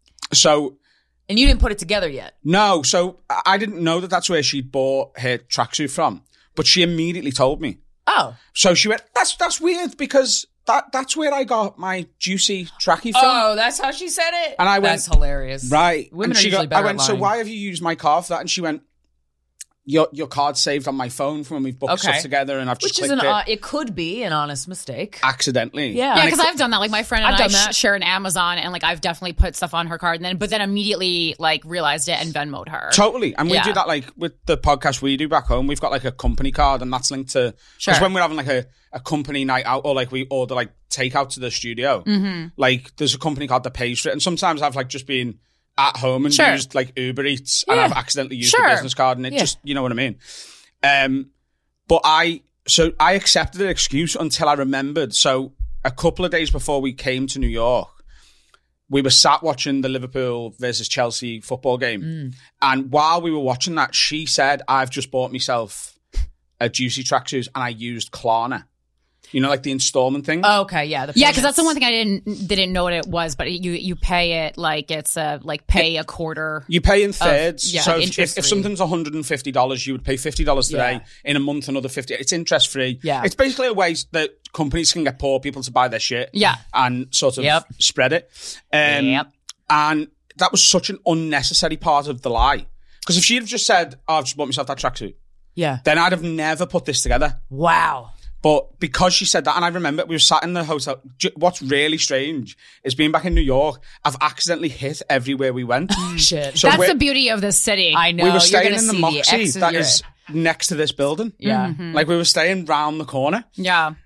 so And you didn't put it together yet. no, so I I didn't know that that's where she'd bought her tracksuit from, but she immediately told me. Oh. So she went, that's that's weird because that that's where I got my juicy tracky from. Oh, that's how she said it? And I went, that's hilarious. Right. Women and are she usually got, better I went, at so lying. why have you used my car for that? And she went, your your card's saved on my phone from when we've booked Okay. stuff together and I've just Which is clicked an, it uh, it could be an honest mistake. accidentally. Yeah. Yeah, And because it- I've done that. Like my friend and I've I done that. sh- share an Amazon, and like I've definitely put stuff on her card, and then but then immediately like realized it and Venmo'd her. Totally. And we Yeah. do that like with the podcast we do back home. We've got like a company card and that's linked to, because Sure. when we're having like a, a company night out or like we order like takeout to the studio, Mhm. like there's a company card that pays for it. And sometimes I've like just been at home and Sure. used like Uber Eats and Yeah. I've accidentally used Sure. the business card and it Yeah. just, you know what I mean? Um, but I, so I accepted an excuse until I remembered. So a couple of days before we came to New York, we were sat watching the Liverpool versus Chelsea football game. Mm. And while we were watching that, she said, I've just bought myself a juicy tracksuit and I used Klarna. You know, like the installment thing. Okay, yeah. The Yeah, because that's the payments. one thing I didn't didn't know what it was, but you you pay it like it's a like pay a quarter. You pay in thirds. yeah, so if, if, interest if free. something's one hundred fifty dollars, you would pay fifty dollars today. Yeah. In a month, another fifty dollars. It's interest free. Yeah. It's basically a way that companies can get poor people to buy their shit. Yeah. And sort of Yep. spread it. Um, Yep. And that was such an unnecessary part of the lie. Because if she'd have just said, oh, I've just bought myself that tracksuit, Yeah. then I'd have never put this together. Wow. But because she said that, and I remember we were sat in the hotel. J- What's really strange is being back in New York, I've accidentally hit everywhere we went. Shit. So That's we're- the beauty of this city. I know. we were you're staying gonna in the see Moxie ex- that you're- is next to this building. Yeah. Mhm. Like we were staying round the corner. Yeah.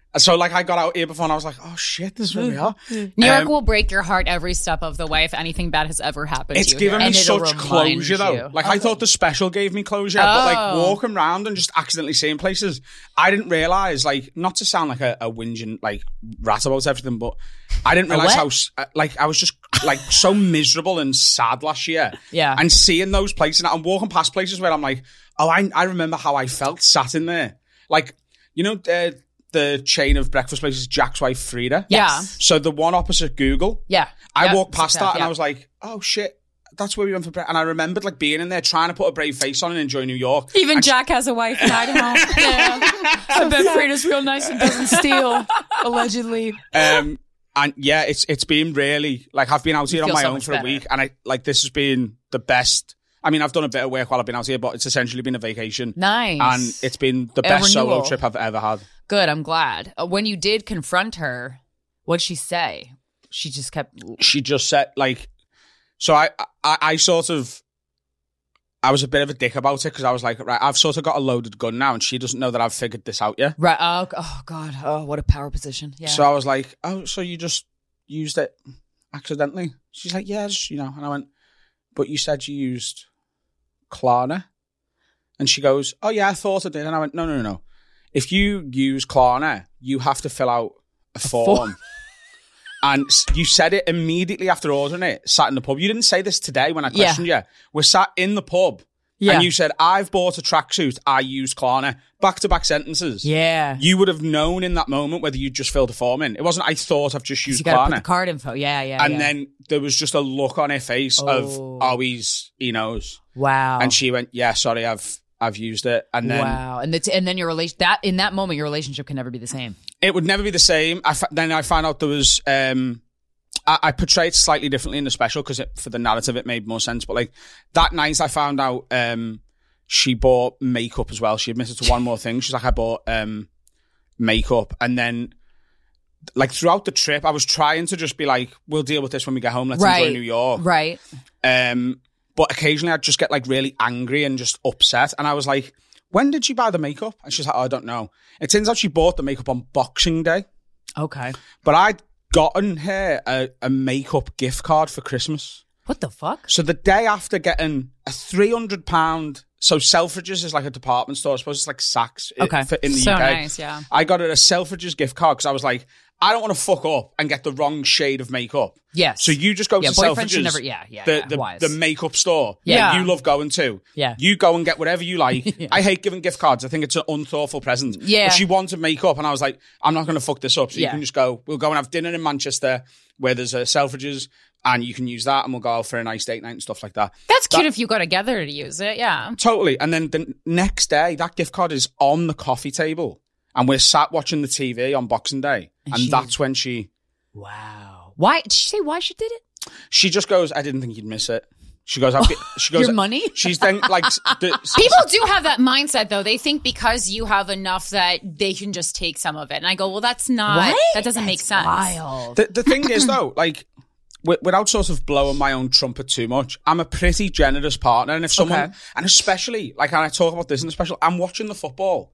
So, like, I got out here before and I was like, oh, shit, this is where we are. New York Um, will break your heart every step of the way if anything bad has ever happened It's to you. given here. me And it'll such remind closure, though. you. Like, I thought the special gave me closure, but, like, Oh. walking around and just accidentally seeing places, I didn't realise, like, not to sound like a, a whinging, like, rat about everything, but I didn't A realise what? how, s- uh, like, I was just, like, so miserable and sad last year. Yeah. And seeing those places, and I'm walking past places where I'm like, oh, I, I remember how I felt sat in there. Like, you know, uh, the chain of breakfast places, Jack's wife, Frida? Yeah. So the one opposite Google. Yeah. I Yep. walked past Success, that and yeah. I was like, oh shit, that's where we went for breakfast. And I remembered like being in there trying to put a brave face on and enjoy New York. Even And Jack has a wife and I don't know. Yeah. I bet Frida's real nice and doesn't steal, allegedly. Um, and yeah, it's it's been really, like I've been out You here on feel my so own much for better. a week and I like this has been the best. I mean, I've done a bit of work while I've been out here, but it's essentially been a vacation. Nice. And it's been the A best solo renewal. trip I've ever had. Good. I'm glad. Uh, when you did confront her, what'd she say? She just kept. She just said like, so I, I, I sort of, I was a bit of a dick about it because I was like, right, I've sort of got a loaded gun now and she doesn't know that I've figured this out yet. Right. Oh, oh God. Oh, what a power position. Yeah. So I was like, oh, so you just used it accidentally? She's like, yeah, just, you know. And I went, but you said you used Klarna. And she goes, oh, yeah, I thought I did. And I went, no, no, no, no. If you use Klarna, you have to fill out a form. form. And s- you said it immediately after ordering it, sat in the pub. You didn't say this today when I Yeah. questioned you. We're sat in the pub. Yeah. And you said, I've bought a tracksuit. I use Klarna. Back-to-back sentences. Yeah. You would have known in that moment whether you just filled a form in. It wasn't, I thought I've just used You got to Klarna. put the card info. Yeah. Yeah. and yeah. then there was just a look on her face Oh. of, oh, he's, he knows. Wow. And she went, yeah, sorry, I've I've used it. And then wow. And the, and then your relation that in that moment your relationship can never be the same. it would never be the same. I fa- then I found out there was, um, I, I portrayed it slightly differently in the special because for the narrative it made more sense. But like that night I found out um, she bought makeup as well. She admitted to one more thing. She's like, I bought um, makeup. And then like throughout the trip, I was trying to just be like, we'll deal with this when we get home. Let's Right. enjoy New York. Right. Um, but occasionally I'd just get like really angry and just upset. And I was like, when did she buy the makeup? And she's like, oh, I don't know. It turns out she bought the makeup on Boxing Day. Okay. But I'd gotten her a, a makeup gift card for Christmas. What the fuck? So the day after getting a three hundred pounds, so Selfridges is like a department store. I suppose it's like Saks i- Okay. for- in the So U K. nice, yeah. I got her a Selfridges gift card because I was like, I don't want to fuck up and get the wrong shade of makeup. Yes. So you just go Yeah, to boyfriends Selfridges, should never- yeah, yeah, the, yeah, the, wise. the makeup store Yeah. that you love going to. Yeah. You go and get whatever you like. I hate giving gift cards. I think it's an unthoughtful present. Yeah. But she wanted makeup and I was like, I'm not going to fuck this up. So Yeah. you can just go, we'll go and have dinner in Manchester where there's a Selfridges and you can use that and we'll go out for a nice date night and stuff like that. That's cute That- if you go together to use it, yeah. Totally. And then the next day, that gift card is on the coffee table and we're sat watching the T V on Boxing Day. And, she- that's when she... Wow. Why did she say why she did it? She just goes, I didn't think you'd miss it. She goes, I've get, she goes, Your money? She's then like, the, People do have that mindset, though. They think because you have enough that they can just take some of it. And I go, well, that's not, What? that doesn't make sense. Wild. the, the thing is though, like, wi- without sort of blowing my own trumpet too much, I'm a pretty generous partner. And if someone, Okay. and especially, like, and I talk about this in the special, I'm watching the football.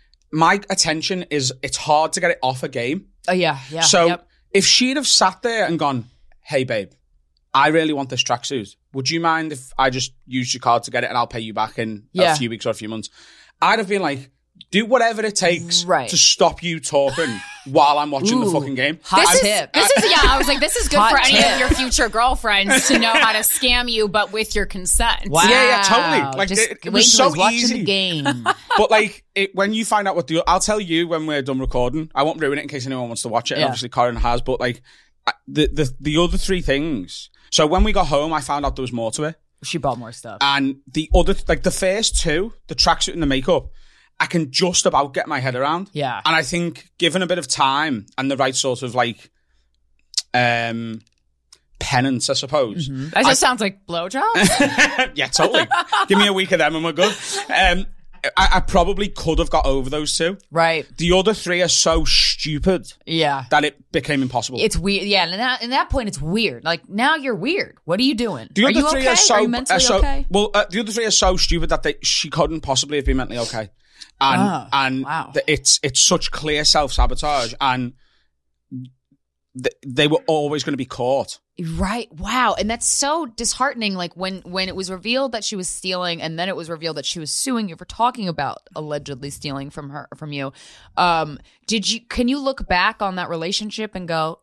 My attention is, it's hard to get it off a game. Oh yeah, yeah. So yep. if she'd have sat there and gone, hey babe, I really want this tracksuit. Would you mind if I just used your card to get it and I'll pay you back in Yeah. a few weeks or a few months? I'd have been like, do whatever it takes Right. to stop you talking while I'm watching the Ooh, fucking game. hot This is, tip. this is, yeah, I was like, this is good Hot for any tip. of your future girlfriends to know how to scam you, but with your consent. Wow. Yeah, yeah, totally. Like, Just it- it wait was till so he's watching easy. the game. But like, it, when you find out what the, I'll tell you when we're done recording. I won't ruin it in case anyone wants to watch it. And Yeah. obviously, Karen has. But like, I- the the the other three things. So when we got home, I found out there was more to it. She bought more stuff. And the other, like the first two, the tracksuit and the makeup, I can just about get my head around. Yeah. And I think given a bit of time and the right sort of like, um, penance, I suppose. Mm-hmm. That just sounds like blowjobs. Yeah, totally. Give me a week of them and we're good. Um, I, I probably could have got over those two. Right. The other three are so stupid Yeah. that it became impossible. It's weird. Yeah, and that, in that point, it's weird. Like, now you're weird. What are you doing? the are other you three okay? are so, are you mentally are so okay? well. Uh, the other three are so stupid that they she couldn't possibly have been mentally okay. and Oh, and wow. the, it's it's such clear self sabotage, and th- they were always going to be caught. Right. Wow. And that's so disheartening. Like when, when it was revealed that she was stealing and then it was revealed that she was suing you for talking about allegedly stealing from her, from you. Um, did you, can you look back on that relationship and go,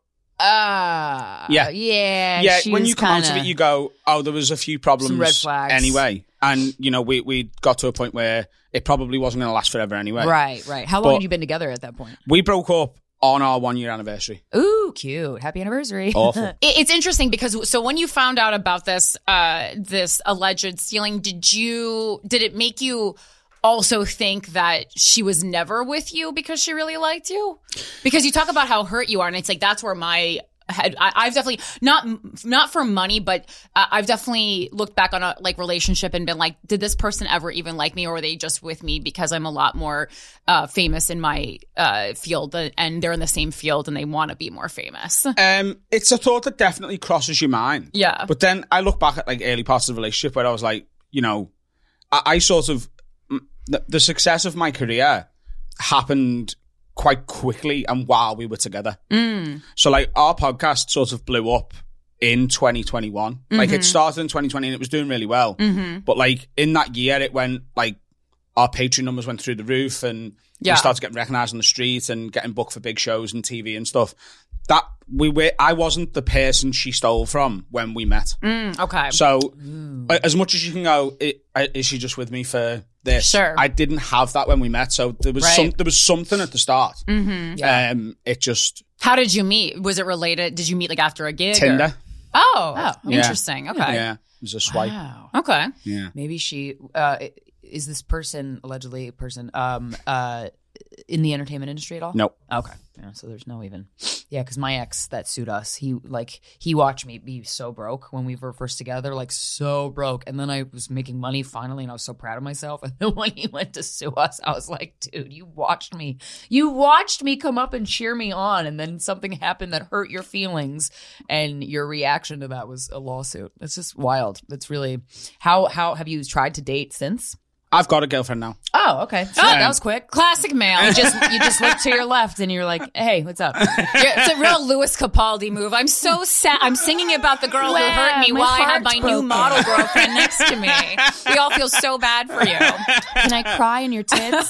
ah, Yeah. yeah, Yeah, she when was you come onto kinda- it, you go, oh, there was a few problems Some red flags. anyway. And, you know, we, we got to a point where it probably wasn't going to last forever anyway. Right, right. How long But had you been together at that point? We broke up on our one year anniversary. Ooh, cute. Happy anniversary. Awful. It- It's interesting because so when you found out about this uh this alleged stealing, did you did it make you also think that she was never with you because she really liked you? Because you talk about how hurt you are, and it's like that's where my head, I, I've definitely not not for money, but uh, I've definitely looked back on a like relationship and been like, did this person ever even like me, or were they just with me because I'm a lot more uh, famous in my uh, field, and they're in the same field and they want to be more famous? Um, it's a thought that definitely crosses your mind. Yeah. But then I look back at like early parts of the relationship where I was like, you know, I, I sort of, the, the success of my career happened quite quickly and while we were together. Mm. So like our podcast sort of blew up in twenty twenty-one. Mm-hmm. Like it started in twenty twenty and it was doing really well. Mm-hmm. But like in that year it went like our Patreon numbers went through the roof and Yeah. we started getting recognised on the street and getting booked for big shows and T V and stuff. That we were, I wasn't the person she stole from when we met. Mm, okay. So as much as you can go, i- is she just with me for this? Sure. I didn't have that when we met. So there was Right. some, there was something at the start. Mm-hmm. Yeah. Um, it just How did you meet? Was it related? Did you meet like after a gig? or- Tinder. Oh, Yeah. interesting. Okay. Yeah, it was a swipe. Wow. Okay. Yeah. Maybe she uh, is this person allegedly a person um uh in the entertainment industry at all? Nope. Okay. Yeah, so there's no even yeah, because my ex that sued us, he like he watched me be so broke when we were first together, like so broke, and then I was making money finally, and I was so proud of myself. And then when he went to sue us, I was like, dude, you watched me, you watched me come up and cheer me on, and then something happened that hurt your feelings, and your reaction to that was a lawsuit. It's just wild. It's really how how have you tried to date since? I've got a girlfriend now. Oh, okay. So Um, that was quick. Classic male. You just you just look to your left and you're like, hey, what's up? Yeah, it's a real Louis Capaldi move. I'm so sad. I'm singing about the girl who Yeah, hurt me my while I have my heart's new broken. model girlfriend next to me. We all feel so bad for you. Can I cry in your tits?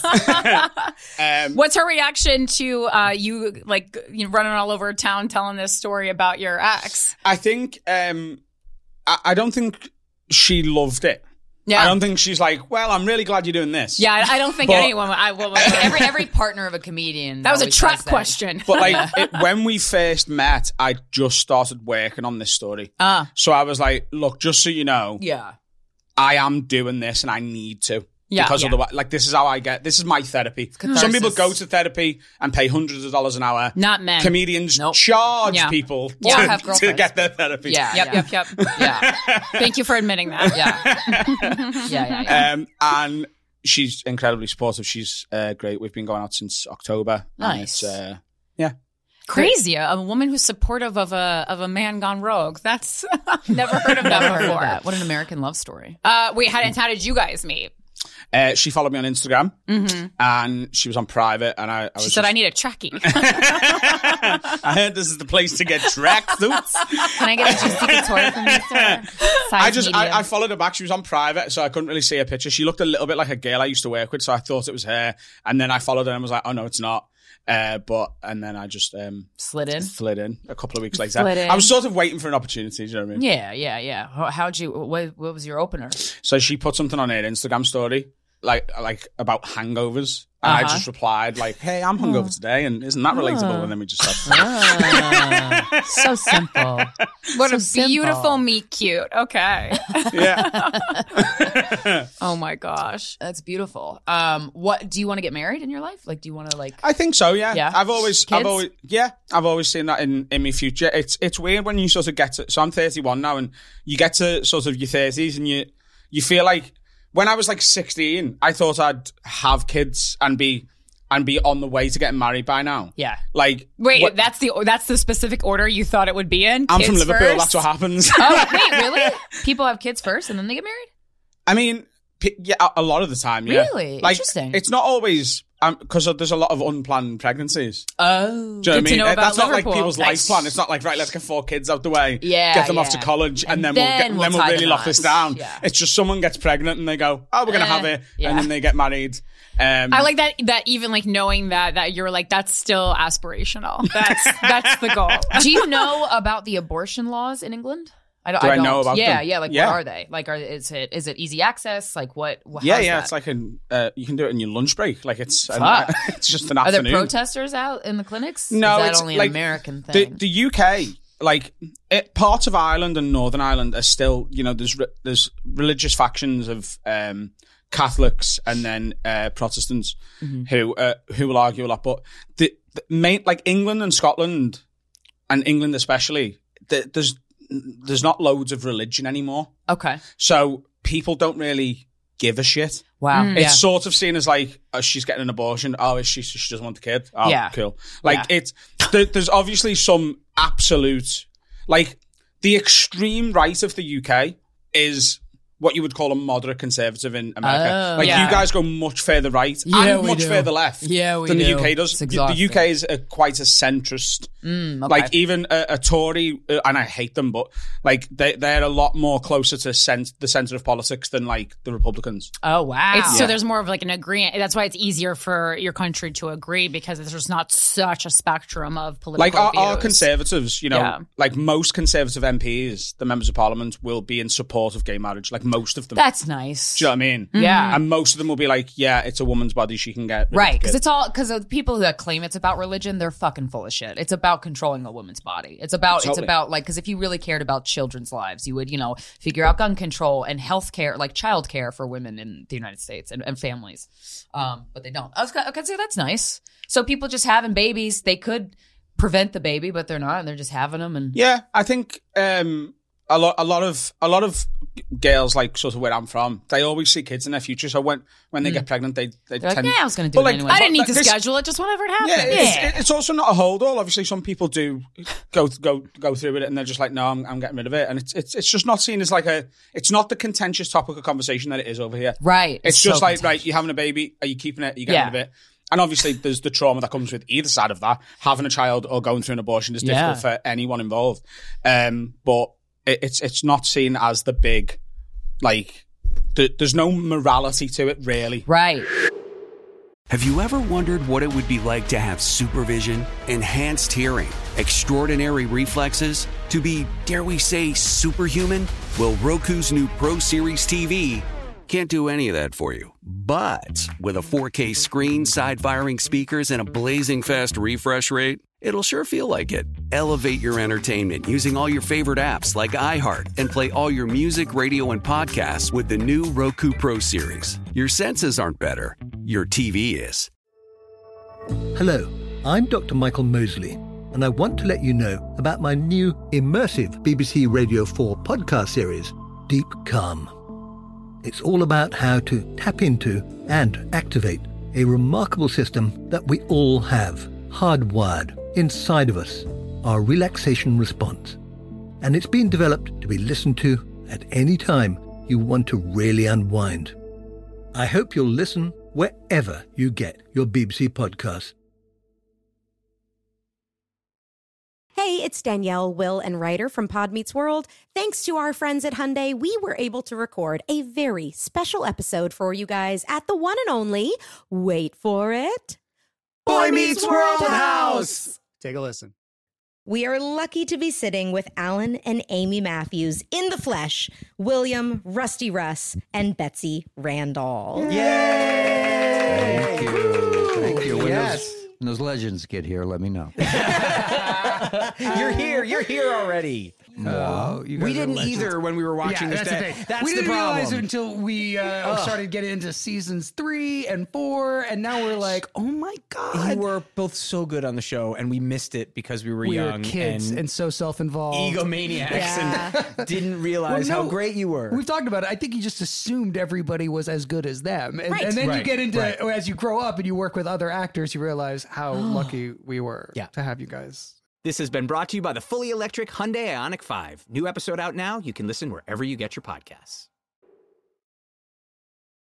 Um, What's her reaction to uh, you, like, you know, running all over town telling this story about your ex? I think, um, I, I don't think she loved it. Yeah. I don't think she's like, well, I'm really glad you're doing this. Yeah, I I don't think But- anyone. I will. every every partner of a comedian. That was a always trap says that. question. But like it, when we first met, I just started working on this story. Ah. So I was like, look, just so you know, Yeah. I am doing this and I need to. Yeah. Because Yeah. otherwise, like, this is how I get, this is my therapy. catharsis. Some people go to therapy and pay hundreds of dollars an hour. Not men. Comedians charge Yeah. people Yeah. to, Have to girlfriends. get their therapy. Yeah. Yep, yeah. yep, yep. Yeah. Thank you for admitting that. Yeah. yeah. Yeah. Yeah. Um, and she's incredibly supportive. She's uh, great. We've been going out since October. and Nice. It's, uh, yeah. Crazy, a, a woman who's supportive of a of a man gone rogue. That's never heard of that Never heard of before. that. What an American love story. Uh, wait, how did, how did you guys meet? Uh, she followed me on Instagram Mm-hmm. and she was on private. And I, I was She said, just- "I need a trackie." I heard this is the place to get track suits. Can I get a juicy couture from you, sir? Size I just medium. I, I followed her back. She was on private, so I couldn't really see her picture. She looked a little bit like a girl I used to work with, so I thought it was her. And then I followed her and was like, "Oh no, it's not." Uh, but and then I just um, slid in. slid in a couple of weeks later. Slid in. I was sort of waiting for an opportunity. Do you know what I mean? Yeah. Yeah. Yeah. How, how'd you? What, what was your opener? So she put something on her Instagram story, like like about hangovers, and I Uh-huh. just replied like, "Hey, I'm hungover today," and isn't that relatable? Oh. And then we just started. Ah, so simple. What So a simple. beautiful meet cute. Okay. Yeah. Oh my gosh. That's beautiful. Um, what do you want to get married in your life? Like, do you want to like? I think so. Yeah. Yeah? I've always, I've Kids? always, yeah, I've always seen that in in my future. It's it's weird when you sort of get to. So I'm thirty-one now, and you get to sort of your thirties, and you you feel like when I was like sixteen, I thought I'd have kids and be and be on the way to getting married by now. Yeah. Like, Wait, what- that's the that's the specific order you thought it would be in? I'm Kids from Liverpool. first? That's what happens. Oh wait, really? People have kids first and then they get married? I mean, P- Yeah, a- a lot of the time. Yeah. Really? Like, Interesting. It's not always because there's a lot of unplanned pregnancies. Oh, Do you know good what I mean? to know about That's not like Liverpool. people's Nice. life plan. It's not like, right, let's get four kids out the way, Yeah, get them off yeah. to college, and, And then, then we'll get, we'll then we'll tie really the lock this knots. down. Yeah. It's just someone gets pregnant and they go, oh, we're gonna Eh, have it, yeah. and then they get married. Um, I like that. That even like knowing that that you're like that's still aspirational. That's that's the goal. Do you know about the abortion laws in England? I don't. Do I don't. know about yeah, them? yeah. Like, Yeah. what are they? Like, are is it is it easy access? Like, what? wh- Yeah, how's yeah, that? it's like an uh, you can do it in your lunch break. Like it's an, Fuck. it's just an Are there afternoon. protesters out in the clinics? No, is that it's only like an American The, thing. the U K, like it, parts of Ireland and Northern Ireland are still, you know, there's re- there's religious factions of um, Catholics and then uh, Protestants Mhm. who uh, who will argue a lot. But the, the main, like England and Scotland, and England especially, the, there's there's not loads of religion anymore. Okay. So people don't really give a shit. Wow. Mm. It's Yeah. sort of seen as like, oh, she's getting an abortion. Oh, is she, she doesn't want the kid. Oh, Yeah. cool. Like Yeah. it's, there, there's obviously some absolute, like the extreme right of the U K is what you would call a moderate conservative in America. Oh, like yeah. you guys go much further right Yeah, and we much do. further left Yeah, we than the do. U K does. It's The exhausting. U K is a, quite a centrist. Mm, okay. Like even a, a Tory, uh, and I hate them, but like they, they're a lot more closer to cent- the centre of politics than like the Republicans. Oh wow. It's, Yeah. So there's more of like an agreement. That's why it's easier for your country to agree because there's just not such a spectrum of political Like our, our views. conservatives, you know, Yeah. like most conservative M Ps, the members of parliament will be in support of gay marriage. Like most of them. That's nice. Do you know what I mean? Yeah. And most of them will be like, yeah, it's a woman's body. She can get rid of Right, the because kid. it's all because of the people that claim it's about religion, they're fucking full of shit. It's about controlling a woman's body. It's about it's Totally. about like because if you really cared about children's lives, you would you know figure out gun control and health care, like child care for women in the United States and, and families. Um, but they don't. I was gonna, I could say that's nice. So people just having babies, they could prevent the baby, but they're not, and they're just having them. And Yeah, I think um, a lot, a lot of, a lot of girls, like sort of where I'm from, they always see kids in their future. So when, when they Mm. get pregnant, they they They're like, tend. yeah, I was gonna do But, it like, anyway. I didn't need Like to this- schedule it. Just whenever it Yeah, happened. it's, it's also not a hold all. Obviously, some people do go go go through with it, and they're just like, "No, I'm, I'm getting rid of it." And it's it's it's just not seen as like a. It's not the contentious topic of conversation that it is over here. Right. It's, It's just so like, right, you're having a baby. Are you keeping it? Are you getting Yeah. rid of it? And obviously, there's the trauma that comes with either side of that. Having a child or going through an abortion is difficult Yeah. for anyone involved. Um, but it, it's it's not seen as the big, like, th- there's no morality to it, really. Right. Have you ever wondered what it would be like to have supervision, enhanced hearing, extraordinary reflexes, to be, dare we say, superhuman? Well, Roku's new Pro Series T V can't do any of that for you. But with a four K screen, side-firing speakers, and a blazing fast refresh rate, it'll sure feel like it. Elevate your entertainment using all your favorite apps like iHeart and play all your music, radio, and podcasts with the new Roku Pro Series. Your senses aren't better. Your T V is. Hello, I'm Doctor Michael Mosley, and I want to let you know about my new immersive B B C Radio four podcast series, Deep Calm. It's all about how to tap into and activate a remarkable system that we all have, hardwired inside of us, our relaxation response. And it's been developed to be listened to at any time you want to really unwind. I hope you'll listen wherever you get your B B C podcasts. Hey, it's Danielle, Will, and Ryder from Pod Meets World. Thanks to our friends at Hyundai, we were able to record a very special episode for you guys at the one and only, wait for it, Boy Meets World House. Take a listen. We are lucky to be sitting with Alan and Amy Matthews in the flesh, William, Rusty Russ, and Betsy Randall. Yay! Thank you. Thank you. When, Yes. those, when those legends get here, let me know. You're here. You're here already. No, you guys we are didn't legends. either when we were watching Yeah, this. that's the That- thing. That's we the didn't problem. realize it until we uh, Ugh. started getting into seasons three and four, and now we're like, oh my god, You were both so good on the show, and we missed it because we were we young were kids and, and, so self-involved, egomaniacs Yeah. and didn't realize Well, no, how great you were. We've talked about it. I think you just assumed everybody was as good as them, and, Right. and then you Right, get into right. as you grow up and you work with other actors, you realize how lucky we were Yeah. to have you guys. This has been brought to you by the fully electric Hyundai Ioniq five. New episode out now. You can listen wherever you get your podcasts.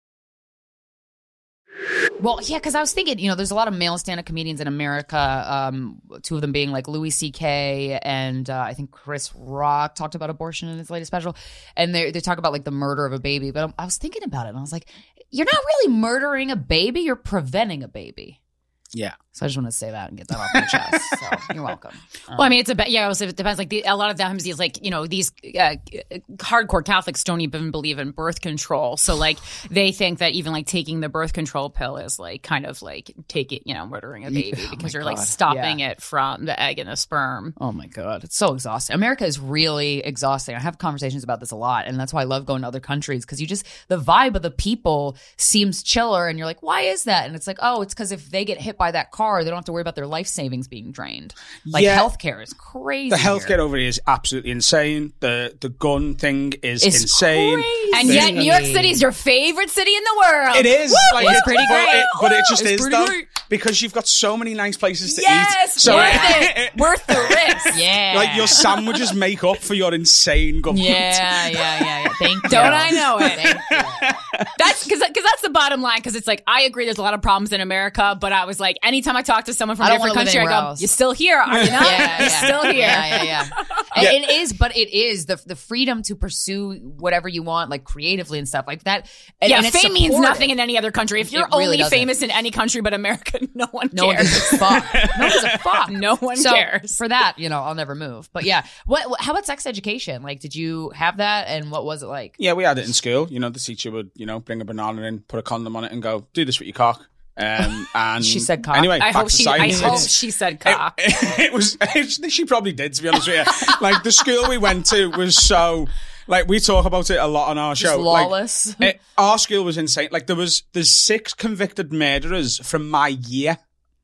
Well, yeah, because I was thinking, you know, there's a lot of male stand-up comedians in America, um, two of them being like Louis C K and uh, I think Chris Rock talked about abortion in his latest special. And they they talk about like the murder of a baby. But I was thinking about it and I was like, you're not really murdering a baby, you're preventing a baby. Yeah. So I just want to say that and get that off my chest. So you're welcome. Um, Well, I mean, it's a bit, yeah, also it depends. Like, the, a lot of times these, like, you know, these uh, hardcore Catholics don't even believe in birth control. So, like, they think that even, like, taking the birth control pill is, like, kind of, like, take it, you know, murdering a baby Oh because my you're, like, God. stopping Yeah. it from the egg and the sperm. Oh my God. It's so exhausting. America is really exhausting. I have conversations about this a lot. And that's why I love going to other countries because you just, the vibe of the people seems chiller. And you're like, why is that? And it's like, oh, it's because if they get hit by that car, they don't have to worry about their life savings being drained. Like Yeah. healthcare is crazy. The healthcare here. over here is absolutely insane. The the gun thing is It's insane. crazy. And yet, New York City is your favorite city in the world. It is. Woo! Like, it's it- pretty but great. It, but it just It's is, pretty though. great. Because you've got so many nice places to Yes, eat. So, worth it. Worth the risk. Yeah. Like, your sandwiches make up for your insane government. Yeah, yeah, yeah, yeah. Thank you. Don't I know it? Thank you. That's because because that's the bottom line. Because it's like, I agree, there's a lot of problems in America, but I was like, anytime I talk to someone from I a don't different wanna live country, I anywhere go, else. "You're still here, are you not? Yeah, You're yeah. still here." Yeah, yeah, yeah. And Yeah. It is, but it is the the freedom to pursue whatever you want, like creatively and stuff like that. And, yeah, and it's fame means supported. nothing in any other country. If you're It really only doesn't. famous in any country but America, no one No one cares. gives a fuck. No one gives a fuck. No one so cares. For that, you know, I'll never move. But yeah, what? what- How about sex education? Like, did you have that, and what was it like? Yeah, we had it in school. You know, the teacher would, you know, bring a banana in, put a condom on it, and go, "Do this with your cock." Um, and She said cock. Anyway, I back hope to she. I science. hope It's- she said cock. It, it was. She probably did, to be honest with you. Like, the school we went to was so. Like, we talk about it a lot on our show. Just lawless. Like, it, our school was insane. Like, there was there's six convicted murderers from my year.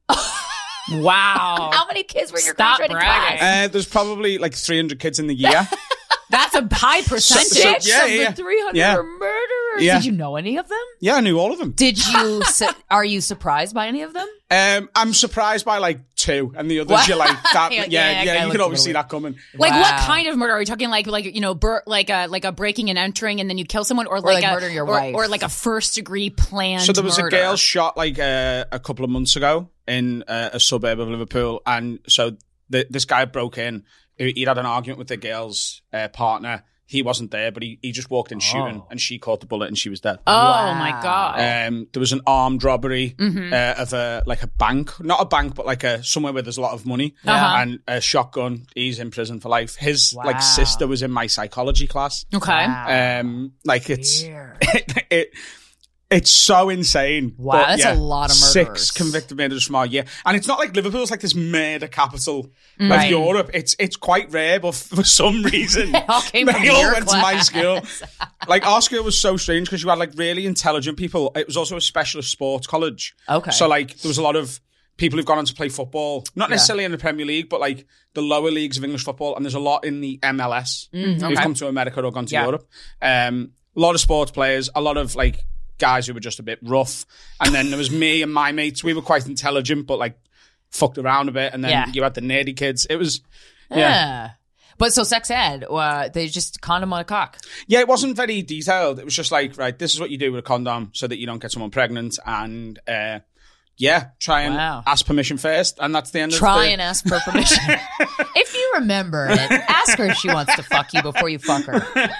Wow. How many kids were in your Stop graduating bragging. class? Uh, there's probably like three hundred kids in the year. That's a high percentage. So- yeah, of yeah. the three hundred Yeah. are murderers. Yeah. Did you know any of them? Yeah, I knew all of them. Did you? su- are you surprised by any of them? Um, I'm surprised by like two, and the others you're like that. Yeah, Yeah, yeah, yeah, that guy you looks could a always little see weird. that coming. Like Wow. what kind of murder are we talking? Like like you know, bur- like a like a breaking and entering, and then you kill someone, or like, like a, murder your or, wife. or like a first degree planned. So there was murder. a girl shot like uh, a couple of months ago in uh, a suburb of Liverpool, and so the, this guy broke in. He- He'd had an argument with the girl's uh, partner. He wasn't there, but he, he just walked in shooting, and she caught the bullet, and she was dead. Oh Wow. my god! Um, there was an armed robbery Mhm. uh, of a like a bank, not a bank, but like a somewhere where there's a lot of money, Uh-huh. and a shotgun. He's in prison for life. His Wow. like sister was in my psychology class. Okay. Wow. Um, like it's Weird. it, it it's so insane. Wow, But, that's a lot of Six murderers. convicted murderers from our year, and it's not like Liverpool's like this murder capital Right. of Europe. It's it's quite rare, but for some reason They all came from they all your went to my class. school. Like, our school was so strange because you had like really intelligent people. It was also a specialist sports college. Okay. So like there was a lot of people who've gone on to play football, not Yeah. necessarily in the Premier League, but like the lower leagues of English football, and there's a lot in the M L S Mm, who've okay. come to America or gone to Yeah. Europe. Um, a lot of sports players, a lot of like guys who were just a bit rough, and then there was me and my mates. We were quite intelligent, but like fucked around a bit, and then Yeah. you had the nerdy kids. It was Yeah. yeah. But so sex ed, uh, they just condom on a cock. Yeah, it wasn't very detailed. It was just like, right, this is what you do with a condom so that you don't get someone pregnant, and uh, yeah, try and Wow. ask permission first, and that's the end of Try the... and ask for permission. If you remember it, ask her if she wants to fuck you before you fuck her.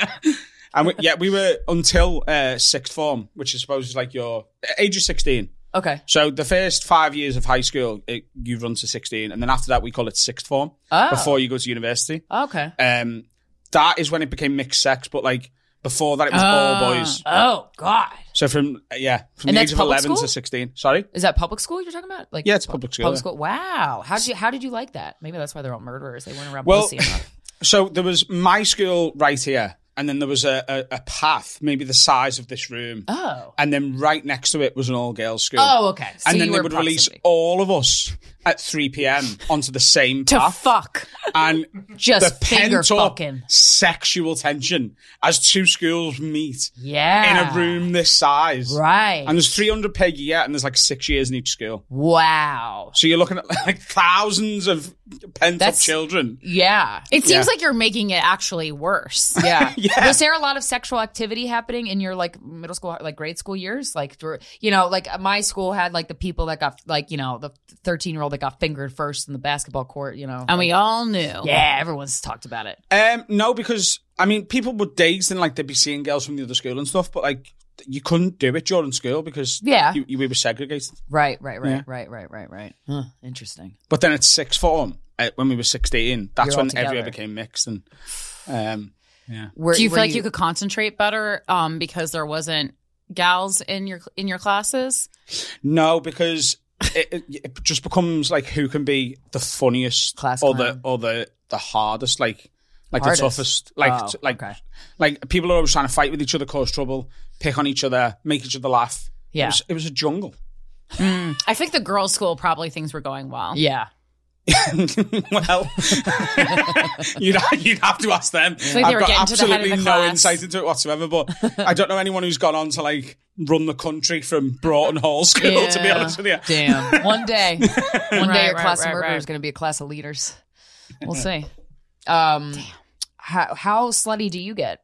And we, yeah, we were until uh, sixth form, which I suppose is like your age of sixteen. Okay. So the first five years of high school, it, you run to sixteen, and then after that, we call it sixth form Oh. before you go to university. Okay. Um, that is when it became mixed sex, but like before that, it was all boys. Oh God. So from yeah, from And the that's age of public eleven school? to sixteen. Sorry. Is that public school you're talking about? Like Yeah, it's public school, Public yeah. school. Wow. How did you How did you like that? Maybe that's why they're all murderers. They weren't around Well, pussy enough. so there was my school right here, and then there was a, a, a path, maybe the size of this room. Oh. And then right next to it was an all-girls school. Oh, okay. So and then you they were would proximity. release all of us, at three p.m. onto the same To path. fuck. And Just the finger pent up fucking. sexual tension as two schools meet Yeah. in a room this size. Right. And there's three hundred per year and there's like six years in each school. Wow. So you're looking at like thousands of pent up That's- children. Yeah. It seems Yeah. like you're making it actually worse. Yeah. Yeah. Was there a lot of sexual activity happening in your like middle school, like grade school years? Like, through, you know, like my school had like the people that got like, you know, the thirteen year old that got fingered first in the basketball court, you know. And we all knew. Yeah, everyone's talked about it. Um, no, because I mean, people were dazed and like they'd be seeing girls from the other school and stuff, but like you couldn't do it during school because Yeah. you, you, we were segregated. Right, right, right, Yeah. right, right, right, right. Huh, interesting. But then at sixth form, uh, when we were sixteen, that's You're all when everywhere together. became mixed and um, yeah. Were- Do you were feel like you could concentrate better um, because there wasn't gals in your in your classes? No, because it, it, it just becomes like who can be the funniest Class or clown. the or the the hardest, like like Hardest? the toughest, like Oh, t- like okay. like people are always trying to fight with each other, cause trouble, pick on each other, make each other laugh. Yeah. it was, it was a jungle. I think the girls' school probably things were going well. Yeah. Well, you'd, you'd have to ask them. like they I've were got getting to the head of absolutely the no class. insight into it whatsoever, but I don't know anyone who's gone on to like run the country from Broughton Hall School, to be Yeah. honest with you. Damn. One day, one day, Right, your right, class right, of murder right. is going to be a class of leaders. We'll see. Um, how how slutty do you get?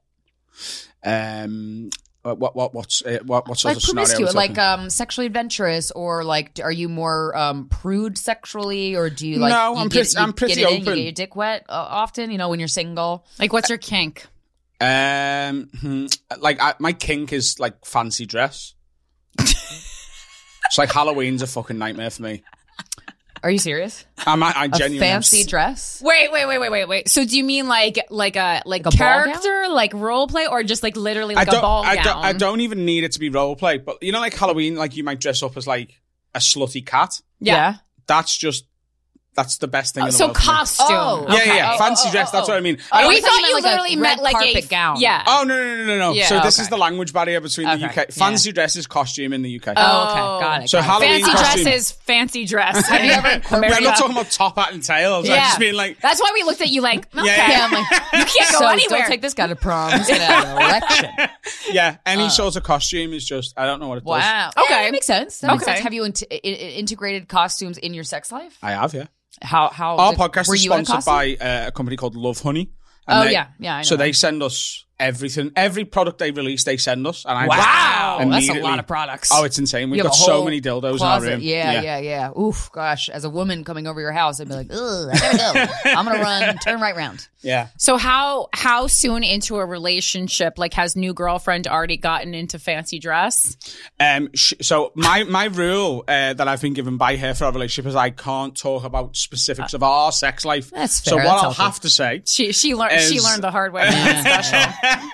Um, what what what's uh, what what sort Like of scenario? are we promiscuous, like talking? um, sexually adventurous, or like, are you more um prude sexually, or do you like? No, you I'm get- pretty- you I'm pretty get it in, open. You get your dick wet uh, often, you know, when you're single. Like, what's your kink? Um, hmm, like I, my kink is like fancy dress. It's like Halloween's a fucking nightmare for me. Are you serious? I'm, I, I A genuinely fancy dress? Wait, wait, wait, wait, wait, wait. So do you mean like like a like Like a ball character, like role play, or just like literally like I don't, a ball I gown? don't, I don't even need it to be role play, but you know, like Halloween, like you might dress up as like a slutty cat. Yeah. That's just, that's the best thing Oh, in the so world. for me. costume. Oh. Yeah, yeah, Okay. yeah. Oh, Fancy oh, dress. oh, That's oh. what I mean. Oh, I I don't- we thought thought you you meant like a literally red meant like a carpet gown. Yeah. Oh no no no no no! Yeah. So this Okay. is the language barrier between Okay, the U K. yeah. Fancy dress is costume in the U K. Oh, okay, got it. So got it. Halloween Fancy costume. dress is fancy dress. Have you ever I'm incorporated? not talking about top hat and tails. I'm Yeah. just being like, That's why we looked at you like, okay, Yeah, yeah. I'm like, you can't go so anywhere. don't take this guy to prom. He's gonna have an election. yeah, any Uh. sort of costume is just, I don't know what it does. Wow. Okay. Yeah, that makes sense. That makes Okay. sense. Have you in- i- i- integrated costumes in your sex life? I have, yeah. How how Our did- podcast were is you in a sponsored costume? by uh, a company called Love Honey. Oh, they- yeah. Yeah, I know So they them. send us everything. Every product they release, they send us. And I Wow, just that's a immediately- lot of products. Oh, it's insane. We've You have got a so whole many dildos closet. in our room. Yeah, yeah, yeah, Oof, gosh. As a woman coming over your house, I'd be like, ugh, I gotta go. I'm gonna run, turn right round. Yeah. So how how soon into a relationship, like, has new girlfriend already gotten into fancy dress? Um. Sh- so my my rule uh, that I've been given by her for our relationship is I can't talk about specifics of our sex life. That's So fair. what That's I'll healthy. have to say, She she learned Is- she learned the hard way. Special.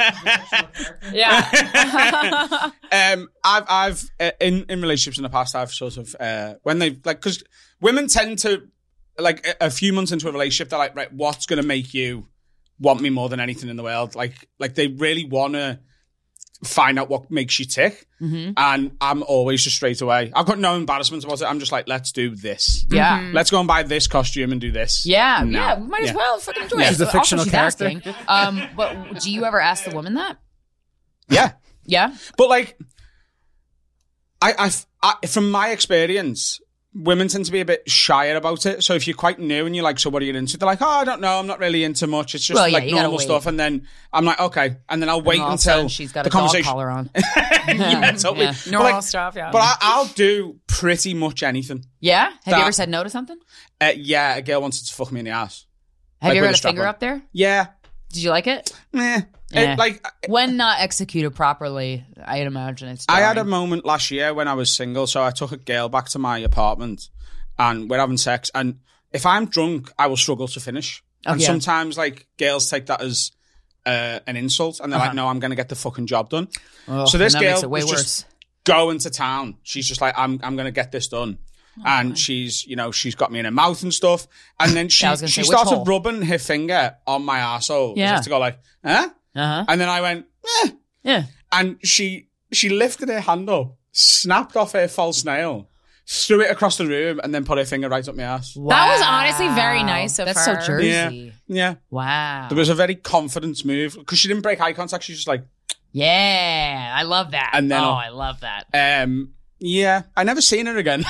Yeah. um, I've I've uh, in in relationships in the past, I've sort of uh, when they like because women tend to like a, a few months into a relationship, they're like, right, what's going to make you want me more than anything in the world? Like like they really want to find out what makes you tick. Mm-hmm. And I'm always just straight away. I've got no embarrassment about it. I'm just like, let's do this. Yeah. Mm-hmm. Mhm. Let's go and buy this costume and do this. Yeah, No. yeah. We might as Yeah. well fucking enjoy Yeah. it. She's a Also, fictional she's character. asking, Um, but do you ever ask the woman that? Yeah. Yeah. But like, I, I've, I, from my experience, women tend to be a bit shyer about it. So if you're quite new and you're like, so what are you into? They're like, oh, I don't know. I'm not really into much. It's just Well, yeah, like you gotta normal wait. stuff. And then I'm like, okay. And then I'll wait And all of a until sudden she's got the a dog conversation. collar on. yeah, totally. Yeah. But, Normal like, stuff, yeah. But I, I'll do pretty much anything. Yeah. Have That- you ever said no to something? Uh, yeah, a girl wanted to fuck me in the ass. Have Like you with ever had a strap finger on. up there? Yeah. Did you like it? Meh. Eh. It, like when not executed properly, I'd imagine it's. I had a jarring. moment last year when I was single, so I took a girl back to my apartment and we're having sex. And if I'm drunk, I will struggle to finish. Oh, and yeah. sometimes, like, girls take that as uh, an insult and they're Uh-huh. like, no, I'm going to get the fucking job done. Oh, so this and that girl makes it way was worse. just going to town. She's just like, I'm, I'm going to get this done. And she's, you know, she's got me in her mouth and stuff. And then she, Yeah, I was gonna she say, which started hole? rubbing her finger on my arsehole. Yeah. Just to go like, huh? Uh-huh. And then I went, eh. Yeah. And she she lifted her hand up, snapped off her false nail, threw it across the room, and then put her finger right up my ass. Wow. That was honestly very nice of That's her. so Jersey. Yeah. yeah. Wow. There was a very confident move because she didn't break eye contact. She was just like, yeah, I love that. And then oh, I'll- I love that. um, yeah, I never seen her again.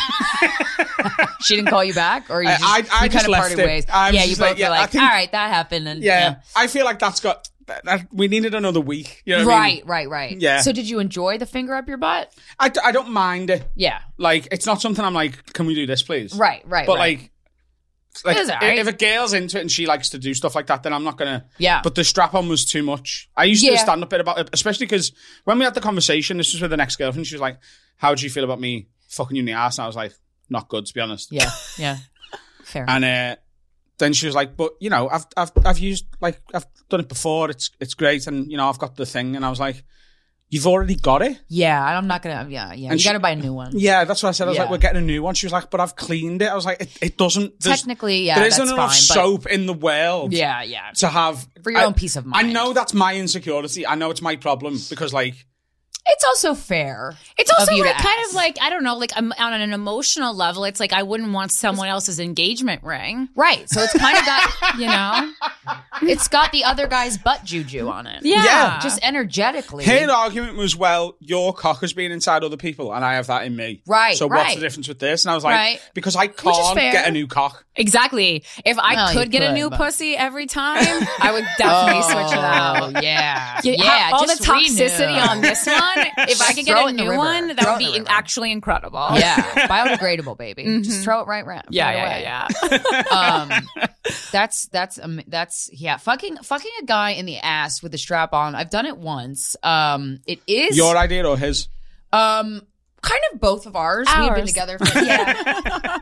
She didn't call you back, or you I- just I- I you just kind of left parted it. ways? I was Yeah, you just both like, yeah, were I like, think- all right, that happened, and yeah. yeah. I feel like that's got. That, that- we needed another week. You know what I mean? Right, right, right. Yeah. So, did you enjoy the finger up your butt? I, d- I don't mind it. Yeah. Like, it's not something I'm like, can we do this, please? Right, right, But right. like, like It's if, alright. if a girl's into it and she likes to do stuff like that, then I'm not gonna. Yeah. But the strap on was too much. I used to Yeah. stand up bit about it, especially because when we had the conversation, this was with the next girlfriend. She was like, "How do you feel about me fucking you in the ass?" And I was like, "Not good, to be honest." Yeah, yeah. Fair. And uh, then she was like, "But you know, I've I've I've used like I've done it before. It's it's great, and you know, I've got the thing." And I was like, "You've already got it." Yeah, I'm not gonna. Yeah, yeah. And you she- got to buy a new one. Yeah, that's what I said. I was Yeah. like, "We're getting a new one." She was like, "But I've cleaned it." I was like, "It, it doesn't." there's- Technically, yeah, there isn't that's enough fine, but- soap in the world." Yeah, yeah. To have For your I- own peace of mind. I know that's my insecurity. I know it's my problem because, like, It's also fair. It's of also you to like kind ask. of like, I don't know, like um, on an emotional level, it's like I wouldn't want someone else's engagement ring. Right. So it's kind of got, you know, it's got the other guy's butt juju on it. Yeah. Yeah. Just energetically. her argument was, "Well, your cock has been inside other people, and I have that in me. Right, So what's right. the difference with this?" And I was like, Right. "Because I is can't fair. get a new cock." Exactly. If I Well, could you get a could, new but- pussy every time, I would definitely switch it out. Oh, yeah. Yeah, Yeah, all just the toxicity renew. on this one. If I could get Throw a it in the new river. one, that Throw would it in be the river. actually incredible. Yeah. Biodegradable, baby. Just throw it right round. Yeah, throw it yeah, away. yeah, yeah. um that's that's um, that's yeah fucking fucking a guy in the ass with a strap on. I've done it once. Um it is Your idea or his? um kind of both of ours. We've been Ours. together for yeah.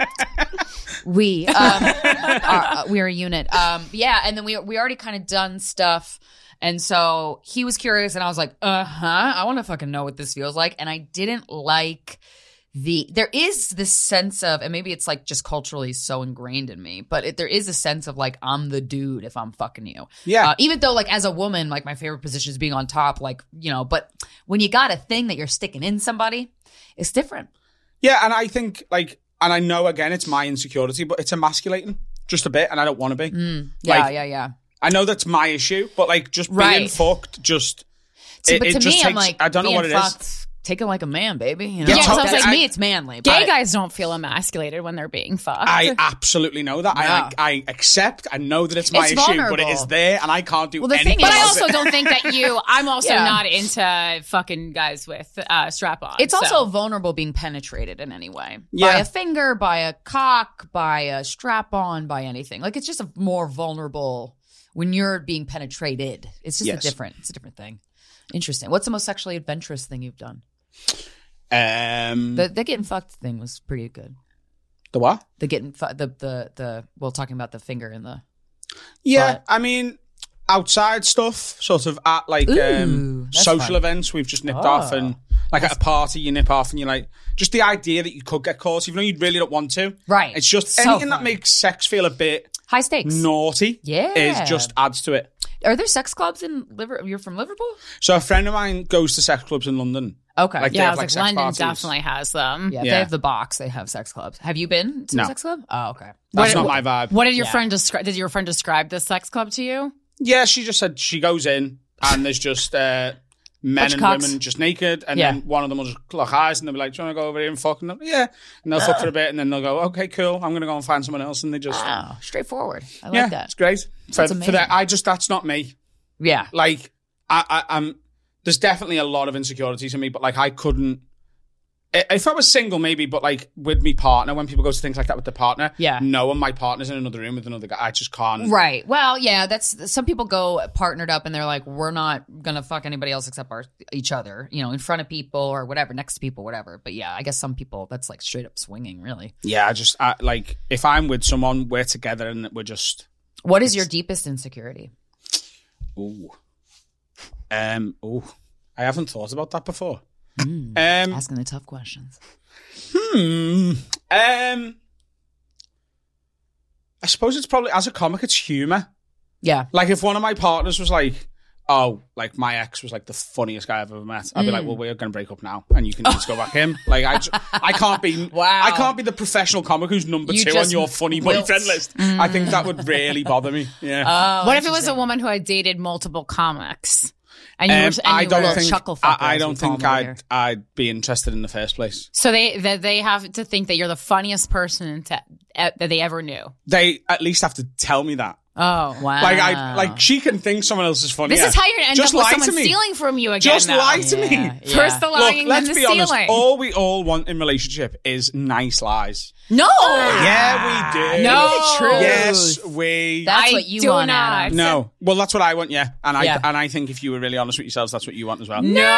we um are, uh, we're a unit. Um yeah, and then we we already kind of done stuff. And so he was curious and I was like, "Uh-huh. I want to fucking know what this feels like." And I didn't like the there is this sense of, and maybe it's like just culturally so ingrained in me, but it, there is a sense of like I'm the dude if I'm fucking you. Yeah. Uh, even though like as a woman, like my favorite position is being on top, like, you know, but when you got a thing that you're sticking in somebody, it's different. Yeah, and I think like, and I know again it's my insecurity, but it's emasculating just a bit, and I don't want to be. Mm, yeah, Like, yeah, yeah. I know that's my issue, but like just being Right. fucked, just So, it, but it to just me, takes, I'm like, I don't know being what it fucked, is. take it like a man, baby. You know? Yeah, Yeah, so so it's like I- me, it's manly. Gay but- guys don't feel emasculated when they're being fucked. I absolutely know that. I, Yeah. I I accept. I know that it's my It's issue, but it vulnerable. is there, and I can't do Well, the anything. thing is- But I about also it. don't think that you. I'm also Yeah. not into fucking guys with uh, strap-ons. It's also so. vulnerable being penetrated in any way. By Yeah. a finger, by a cock, by a strap on, by anything. Like it's just a more vulnerable when you're being penetrated. It's just Yes. a different, it's a different thing. Interesting. What's the most sexually adventurous thing you've done? Um, The the getting fucked thing was pretty good. the what? The getting fu- the the the well, talking about the finger and the Yeah, But- I mean, outside stuff, sort of at like Ooh, um, that's social fun. events, we've just nipped Oh. off, and like at a party, you nip off, and you're like, just the idea that you could get caught, even though you really don't want to. Right. It's just So anything fun. that makes sex feel a bit high stakes. naughty. Yeah. is just adds to it. Are there sex clubs in Liverpool? You're from Liverpool? So a friend of mine goes to sex clubs in London. Okay. Like, they yeah, I have, was like, like, sex London parties. definitely has them. Yeah, if Yeah. they have the box, they have sex clubs. Have you been to No. a sex club? Oh, okay. That's What- not my vibe. What did your Yeah. friend describe? Did your friend describe this sex club to you? Yeah, she just said she goes in and there's just uh, men Bunch and of cocks. women just naked, and Yeah. then one of them will just lock eyes and they'll be like, "Do you want to go over here and fuck?" And they'll, yeah, and they'll fuck for a bit, and then they'll go, "Okay, cool, I'm gonna go and find someone else," and they just Wow, straightforward. I like yeah, that. it's great. For, That's for amazing. that, I just that's not me. Yeah. Like I, I, I'm. There's definitely a lot of insecurities in me, but like I couldn't. i- If I was single, maybe, but like with me partner, when people go to things like that with their partner, Yeah. knowing my partner's in another room with another guy, I just can't. Right. Well, yeah, that's some people go partnered up and they're like, we're not gonna fuck anybody else except our each other, you know, in front of people or whatever, next to people, whatever. But yeah, I guess some people that's like straight up swinging, really. Yeah, I just I, like if I'm with someone, we're together and we're just. What is your deepest insecurity? Ooh. Um. Ooh. I haven't thought about that before. Mm, Um. asking the tough questions. Hmm. Um. I suppose it's probably as a comic, it's humor. Yeah. Like if one of my partners was like, oh, like my ex was like the funniest guy I've ever met, I'd be Mm. like, well, we're going to break up now, and you can just go back in. Like I, j- I can't be, Wow. I can't be the professional comic who's number You two on just your funny wilt. boyfriend list. I think that would really bother me. Yeah. Oh, what if it was a woman who had dated multiple comics? And you Um, were, and I you don't were think chuckle I, fucker, I as we don't call think them over I'd here. I'd be interested in the first place. So they that they have to think that you're the funniest person to, uh, that they ever knew. They at least have to tell me that. Oh wow! Like I like she can think someone else is funny. This is how you're gonna end Just up with lie someone to me. stealing from you again. Just though. lie to me. Yeah, yeah. First the lying, Look, let's then the be honest. stealing. All we all want in relationship is nice lies. No. Yeah, we do. No. True. Yes, we. That's I what you do want, not. Adam. No. Well, that's what I want. Yeah, and I Yeah. and I think if you were really honest with yourselves, that's what you want as well. No.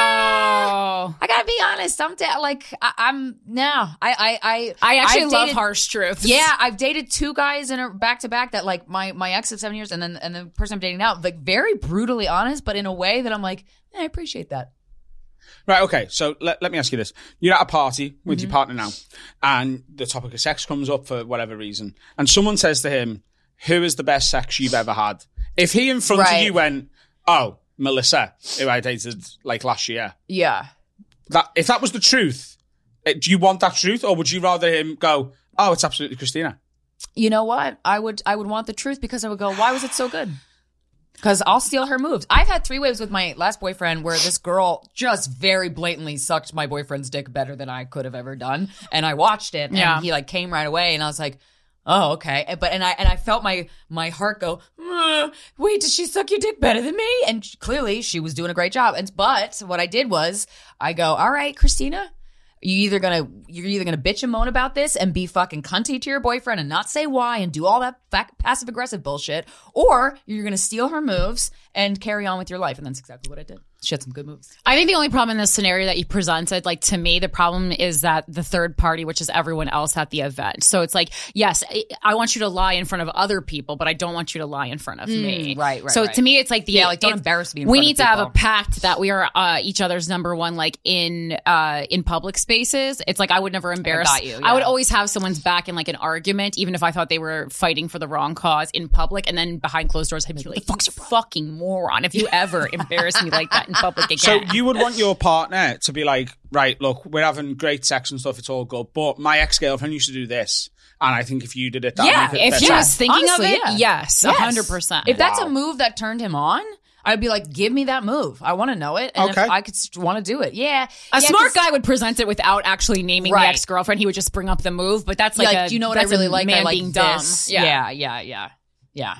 I gotta be honest. I'm da- like I- I'm no. I I I I actually I've love dated- harsh truths. Yeah, I've dated two guys in a back to back that like my my ex of seven years and then and the person I'm dating now, like very brutally honest, but in a way that I'm like, eh, I appreciate that. Right, okay, so let, let me ask you this. You're at a party with Mm-hmm. your partner now, and the topic of sex comes up for whatever reason, and someone says to him, who is the best sex you've ever had? If he in front Right. of you went, oh, Melissa, who I dated like last year, Yeah. that if that was the truth, eh, do you want that truth, or would you rather him go, oh, it's absolutely Christina? You know what? I would I would want the truth because I would go, why was it so good? Because I'll steal her moves. I've had three waves with my last boyfriend where this girl just very blatantly sucked my boyfriend's dick better than I could have ever done. And I watched it and Yeah. he like came right away and I was like, oh, okay. And- But and I and I felt my my heart go, "Uh, wait, did she suck your dick better than me? And sh- clearly she was doing a great job. And but what I did was I go, all right, Christina, you either gonna you're either gonna bitch and moan about this and be fucking cunty to your boyfriend and not say why and do all that fa- passive aggressive bullshit, or you're gonna steal her moves and carry on with your life. And that's exactly what I did. She had some good moves. I think the only problem in this scenario that you presented, like to me, the problem is that the third party, which is everyone else at the event. So it's like, yes, I- I want you to lie in front of other people, but I don't want you to lie in front of me. Mm, right, right, So right. to me, it's like the Yeah, like, don't it's- embarrass me in we front of need to have a people. pact that we are uh, each other's number one, like in uh, in public spaces. It's like I would never embarrass. got you, I would yeah. always have someone's back in like an argument, even if I thought they were fighting for the wrong cause in public, and then behind closed doors, I'd be like, "The fuck's your fucking moron! If you ever embarrass me like that in public again." So you would want your partner to be like, right, look, we're having great sex and stuff, it's all good, but my ex-girlfriend used to do this, and I think if you did it, that Yeah, would make it if better. he was thinking Honestly, of it, yeah. yes, a hundred percent. If that's Wow. a move that turned him on, I'd be like, give me that move. I want to know it. And Okay. if I could want to do it. Yeah. A Yeah, smart 'cause- guy would present it without actually naming Right. the ex girlfriend. He would just bring up the move, but that's like, like, a, do you know what I that's a really like? Man I like being this. dumb. Yeah, yeah, yeah, yeah.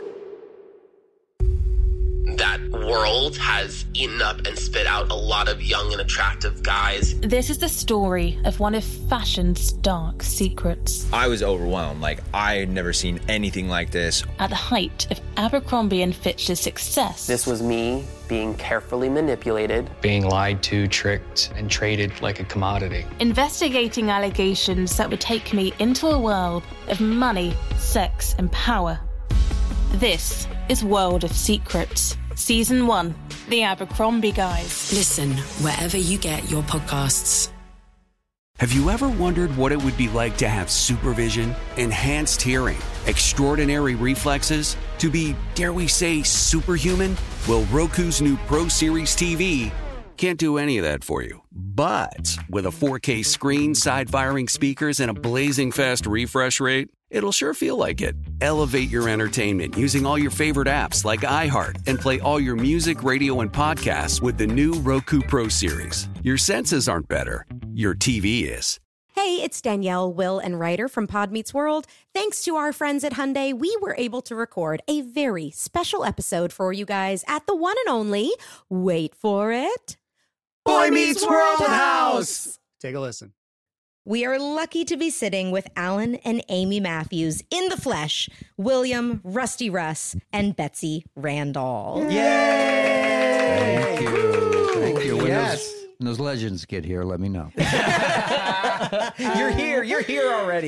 That world has eaten up and spit out a lot of young and attractive guys. This is the story of one of fashion's dark secrets. I was overwhelmed. Like, I had never seen anything like this. At the height of Abercrombie and Fitch's success, This was me being carefully manipulated. Being lied to, tricked, and traded like a commodity. investigating allegations that would take me into a world of money, sex, and power. This is World of Secrets, Season one, The Abercrombie Guys. Listen wherever you get your podcasts. Have you ever wondered what it would be like to have supervision, enhanced hearing, extraordinary reflexes, to be, dare we say, superhuman? Well, Roku's new Pro Series T V can't do any of that for you. But with a four K screen, side-firing speakers, and a blazing fast refresh rate, it'll sure feel like it. Elevate your entertainment using all your favorite apps like iHeart and play all your music, radio, and podcasts with the new Roku Pro Series. Your senses aren't better. Your T V is. Hey, it's Danielle, Will, and Ryder from Pod Meets World. Thanks to our friends at Hyundai, we were able to record a very special episode for you guys at the one and only, wait for it, Boy Meets World House. Take a listen. We are lucky to be sitting with Alan and Amy Matthews in the flesh, William, Rusty Russ, and Betsy Randall. Thank you. Thank you. When, Yes. those, when those legends get here, let me know. You're here. You're here already.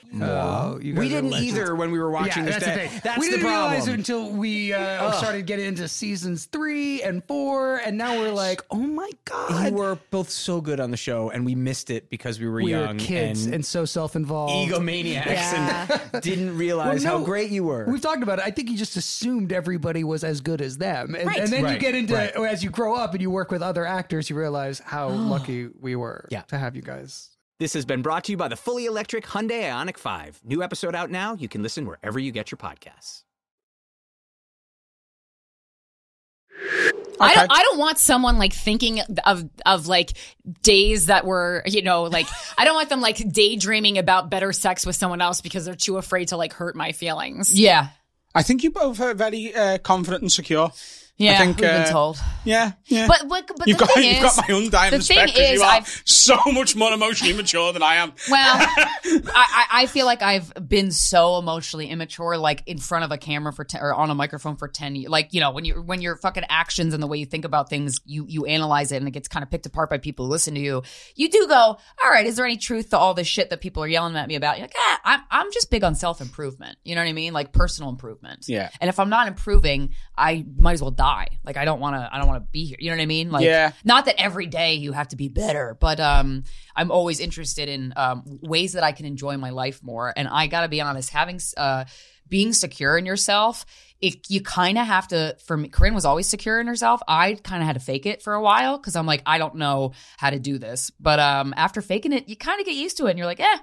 Oh, you guys we are didn't legends. either when we were watching yeah, this. That's the day. thing. That's we the didn't problem. realize it until we uh, started getting into seasons three and four, and now we're like, oh my god, You were both so good on the show, and we missed it because we were we young were kids and, and, so self-involved, egomaniacs, Yeah. and didn't realize Well, no, how great you were. We've talked about it. I think you just assumed everybody was as good as them, and, Right. and then you Right. get into Right. as you grow up and you work with other actors, you realize how lucky we were Yeah. to have you guys. This has been brought to you by the fully electric Hyundai Ioniq five. New episode out now. You can listen wherever you get your podcasts. I don't. I don't want someone like thinking of of like days that were, you know, like I don't want them like daydreaming about better sex with someone else because they're too afraid to like hurt my feelings. Yeah. I think you both are very uh, confident and secure. Yeah, I think, we've been uh, told. Yeah, yeah. But but, but you've the got thing you've is, got my undying the thing respect because is, you are I've so much more emotionally mature than I am. Well, I, I feel like I've been so emotionally immature, like in front of a camera for ten, or on a microphone for ten years. Like, you know, when you when your fucking actions and the way you think about things, you you analyze it and it gets kind of picked apart by people who listen to you. You do go, all right, is there any truth to all this shit that people are yelling at me about? You're like, ah, I'm I'm just big on self improvement. You know what I mean? Like personal improvement. Yeah. And if I'm not improving, I might as well die. Like I don't want to. I don't want to be here. You know what I mean? Like, Yeah. Not that every day you have to be better, but um, I'm always interested in um, ways that I can enjoy my life more. And I got to be honest, having uh, being secure in yourself, it, you kind of have to. For me, Corinne was always secure in herself. I kind of had to fake it for a while because I'm like, I don't know how to do this. But um, after faking it, you kind of get used to it, and you're like, eh,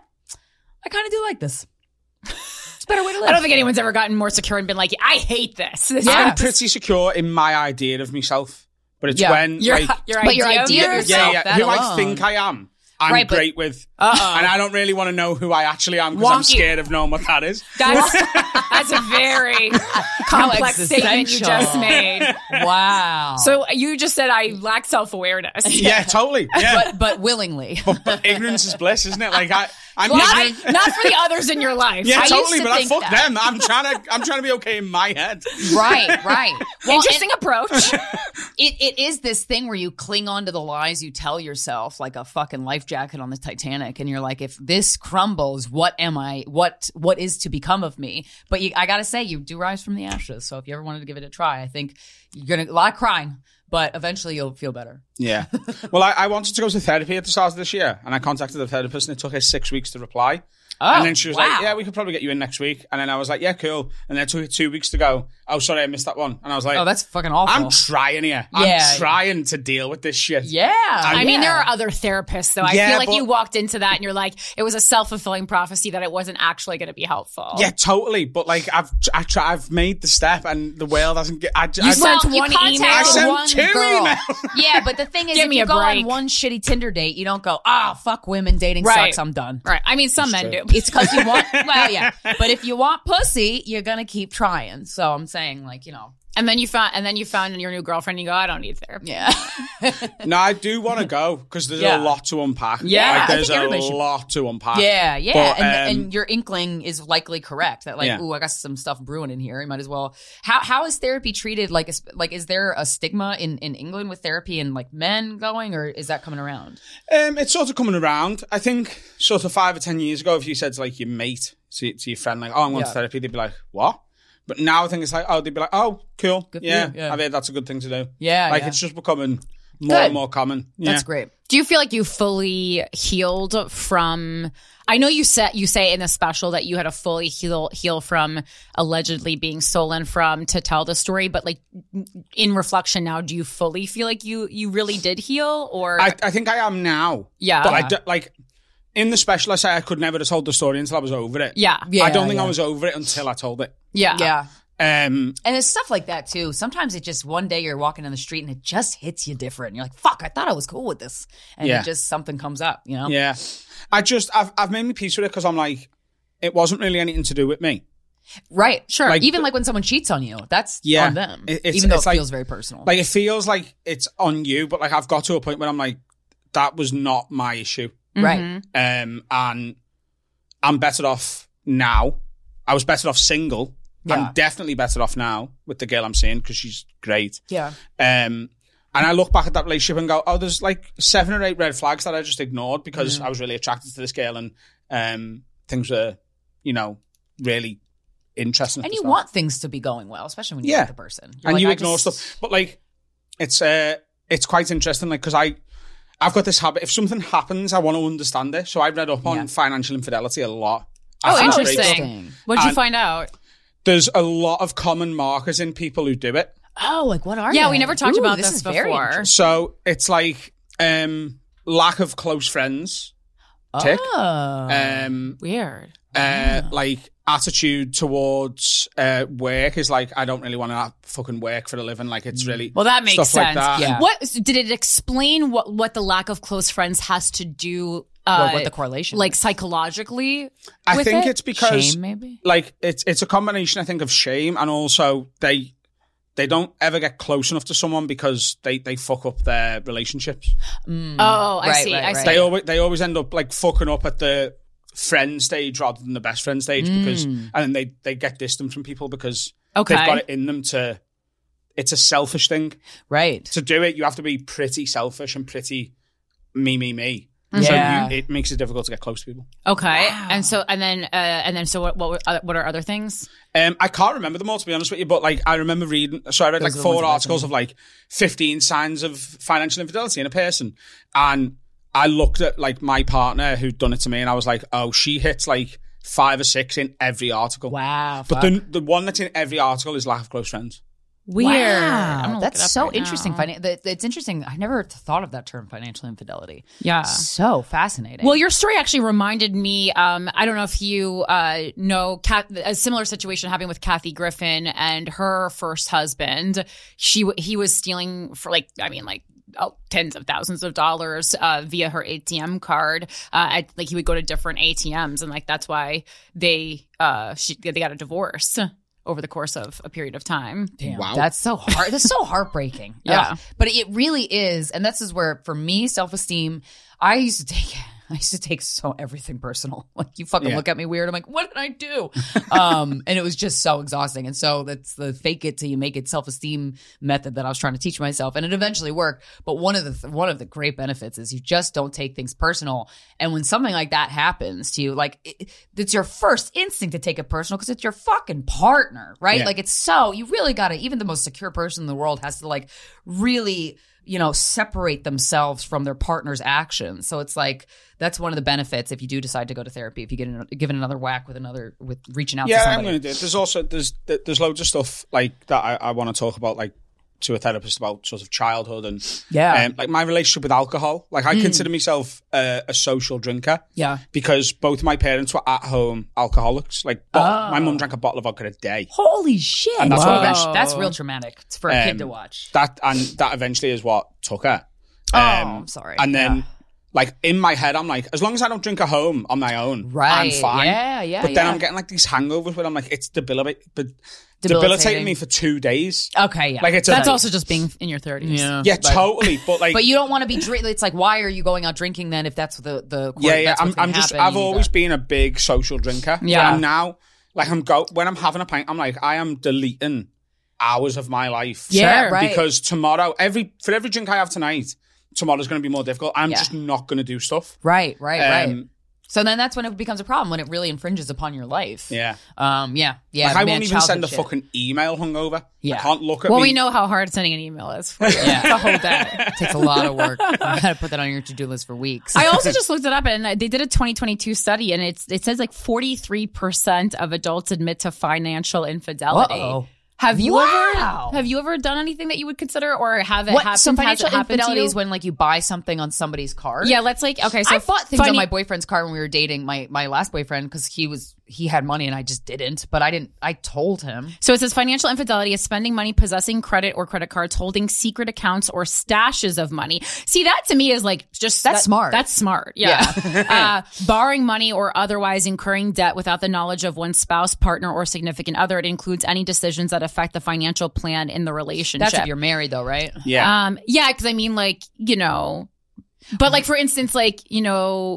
I kind of do like this. It's a better way to live. I don't think anyone's ever gotten more secure and been like, I hate this. this I'm this- pretty secure in my idea of myself, but it's Yeah. when Your, like your But your idea of idea of yourself. yeah, yeah, that who I alone. think I am. I'm Right, but- great with, Uh-oh. and I don't really want to know who I actually am because I'm Wonky. scared of knowing what that is. That's, that's a very complex statement you just existential. made. Wow. So you just said I lack self-awareness. Yeah, totally. Yeah, but but willingly. but, but ignorance is bliss, isn't it? Like I, I'm Not, ignorant. not for the others in your life. Yeah, I used totally. to But I think fuck that. them. I'm trying to. I'm trying to be okay in my head. Right, right. Well, Interesting approach. It it is this thing where you cling on to the lies you tell yourself, like a fucking life jacket on the Titanic, and you're like, if this crumbles, what am I? What what is to become of me? But you, I gotta say, you do rise from the ashes. So if you ever wanted to give it a try, I think you're gonna a lot of crying, but eventually you'll feel better. Yeah. Well, I, I wanted to go to therapy at the start of this year, and I contacted the therapist, and it took her six weeks to reply. Oh, and then she was wow. like, yeah, we could probably get you in next week. And then I was like, yeah, cool. And then it took her two weeks to go, oh, sorry, I missed that one. And I was like, Oh, that's fucking awful. I'm trying here. Yeah. I'm trying to deal with this shit. Yeah. I mean, yeah. there are other therapists, though. I Yeah, feel like but- you walked into that and you're like, it was a self-fulfilling prophecy that it wasn't actually going to be helpful. Yeah, totally. But like, I've I try, I've made the step, and the world hasn't get. I, You I, sent Well, you one contacted email. I sent one two girl. emails. Yeah, but the thing is, Give if me you a go break. on one shitty Tinder date, you don't go, ah, oh, fuck women, dating Right. sucks, I'm done. Right. I mean, some men do. It's because you want, well, yeah. But if you want pussy, you're going to keep trying. So I'm saying, like, you know. And then you found, and then you found your new girlfriend. And you go, I don't need therapy. Yeah. No, I do want to go because there's Yeah. a lot to unpack. Yeah, like, I there's think a everybody should- lot to unpack. Yeah, yeah. But, and, um, and your inkling is likely correct that, like, Yeah. ooh, I got some stuff brewing in here. You might as well. How How is therapy treated? Like, is, like, is there a stigma in, in England with therapy and, like, men going, or is that coming around? Um, it's sort of coming around. I think sort of five or ten years ago, if you said to like your mate, to, to your friend, like, oh, I'm going Yeah. to therapy, they'd be like, what? But now I think it's like, oh, they'd be like, oh, cool. Good for Yeah, you, yeah. I've heard that's a good thing to do. Yeah, Like, yeah. it's just becoming more Good. and more common. Yeah. That's great. Do you feel like you fully healed from? I know you said you say in the special that you had to fully heal heal from allegedly being stolen from to tell the story, but like in reflection now, do you fully feel like you you really did heal? Or I, I think I am now. Yeah. But I Yeah. do, like, in the special, I say I could never have told the story until I was over it. Yeah. I Yeah, don't think yeah. I was over it until I told it. yeah, Yeah. Um, And it's stuff like that too. Sometimes it just one day you're walking down the street and it just hits you different. You're like, "Fuck! I thought I was cool with this," and Yeah. it just something comes up. You know? yeah. I just, I've, I've made my peace with it because I'm like, it wasn't really anything to do with me. Right. Sure. Like, Even like when someone cheats on you, that's Yeah. on them. It- it's- even though it's it like- feels very personal. Like, it feels like it's on you, but like, I've got to a point where I'm like, that was not my issue. right. Um, and I'm better off now. I was better off single. Yeah. I'm definitely better off now with the girl I'm seeing because she's great. Yeah. Um, and I look back at that relationship and go, oh, there's like seven or eight red flags that I just ignored because Mm. I was really attracted to this girl and um, things were you know, really interesting. And at the you start. want things to be going well, especially when you Yeah. like the person. You're and like, you I ignore just- stuff. But like, it's uh, it's quite interesting, like, because I, I've got this habit. If something happens, I want to understand it. So I've read up on Yeah. financial infidelity a lot. Oh, After the interesting. breakup. What'd you And find out? There's a lot of common markers in people who do it. Oh, like what are Yeah, they? we never talked Ooh, about this this is very before. interesting. So it's like um, lack of close friends. Tick. Oh, Um, weird. Uh, like attitude towards uh, work is like, I don't really want to fucking work for a living. Like it's really Well, that makes stuff sense. Like that. Yeah. What did it explain? What what the lack of close friends has to do? Uh, Well, what the correlation like is. psychologically? I with think it? it's because Shame, maybe? like it's it's a combination, I think, of shame and also they they don't ever get close enough to someone because they, they fuck up their relationships. Mm. Oh, I Right, see. right, I right. see. They always they always end up like fucking up at the friend stage rather than the best friend stage because Mm. and then they they get distant from people because Okay. they've got it in them to. It's a selfish thing. Right. To do it, you have to be pretty selfish and pretty me me me. Yeah. So you, it makes it difficult to get close to people. Okay, and so and then uh, and then so what what were, uh, what are other things? Um, I can't remember them all, to be honest with you, but like I remember reading. So I read Those like are the ones four that articles resonate. of like fifteen signs of financial infidelity in a person, and I looked at like my partner who'd done it to me, and I was like, oh, she hits like five or six in every article. Wow. But the the one that's in every article is lack of close friends. Weird. Wow. I'm gonna look That's it up so right interesting. now. Finan- that- It's interesting. I never thought of that term, financial infidelity. Yeah. So fascinating. Well, your story actually reminded me. Um, I don't know if you uh, know Kat, a similar situation happened with Kathy Griffin and her first husband. She w- he was stealing for like I mean like. Oh, tens of thousands of dollars uh, via her A T M card. Uh, I, like he would go to different A T Ms, and like that's why they uh, she, they got a divorce over the course of a period of time. Damn, Wow. that's so hard. That's so heartbreaking. Yeah. Ugh. But it really is. And this is where, for me, self-esteem, I used to take, I used to take so everything personal. Like you fucking Yeah. look at me weird. I'm like, what did I do? um, and it was just so exhausting. And so that's the fake it till you make it self-esteem method that I was trying to teach myself. And it eventually worked. But one of the, th- one of the great benefits is you just don't take things personal. And when something like that happens to you, like it, it's your first instinct to take it personal because it's your fucking partner, right? Yeah. Like it's so, you really got to, even the most secure person in the world has to like really, you know, separate themselves from their partner's actions. So it's like, that's one of the benefits if you do decide to go to therapy, if you get an, given another whack with another, with reaching out Yeah, to I'm somebody. going to do it. There's also there's there's loads of stuff like that I, I want to talk about, like to a therapist about sort of childhood and Yeah. um, like my relationship with alcohol. Like I Mm. consider myself uh, a social drinker. Yeah. Because both my parents were at home alcoholics. Like bo- Oh. my mum drank a bottle of vodka a day. Holy shit. And that's Wow. what that's, eventually- that's real traumatic for a kid Um, to watch. That and that eventually is what took her. Oh, Um, I'm sorry. And then Yeah. like in my head, I'm like, as long as I don't drink at home on my own, I'm Right. fine. Yeah, yeah, But then yeah. I'm getting like these hangovers where I'm like, it's debilitating, but Debilitating. debilitating me for two days. Okay, yeah. Like it's That's a, also just being in your thirties. Yeah. yeah, totally. But like, But you don't want to be drink. It's like, why are you going out drinking then? If that's the the yeah, yeah. that's I'm, what's gonna I'm just. happen, I've you always got- been a big social drinker. Yeah. And now, like, I'm go when I'm having a pint, I'm like, I am deleting hours of my life. Yeah, Sure. right. Because tomorrow, every for every drink I have tonight, tomorrow's going to be more difficult. I'm Yeah. just not going to do stuff. Right, right, right. Um, So then that's when it becomes a problem, when it really infringes upon your life. Yeah. Um. Yeah. Yeah. like I man, won't even send a childhood shit. fucking email hungover. Yeah. I can't look at Well, me. we know how hard sending an email is. For you. Yeah. It's a whole day. It takes a lot of work. You gotta put that on your to-do list for weeks. I also just looked it up, and they did a twenty twenty-two study, and it's it says like forty-three percent of adults admit to financial infidelity. Uh-oh. Have you Wow. ever have you ever done anything that you would consider, or have it What, happened? so has financial it happened to infidelity you? is when like you buy something on somebody's card. Yeah, let's like okay. So I bought things funny, on my boyfriend's card when we were dating. My my last boyfriend, because he was he had money and I just didn't. But I didn't. I told him. So it says financial infidelity is spending money, possessing credit or credit cards, holding secret accounts or stashes of money. See, that to me is like just That's that- smart. That's smart. Yeah. uh, borrowing money or otherwise incurring debt without the knowledge of one's spouse, partner, or significant other. It includes any decisions that affect the financial plan in the relationship. That's if you're married, though, right? Yeah. Um, yeah, because I mean, like, you know, but like, for instance, like, you know,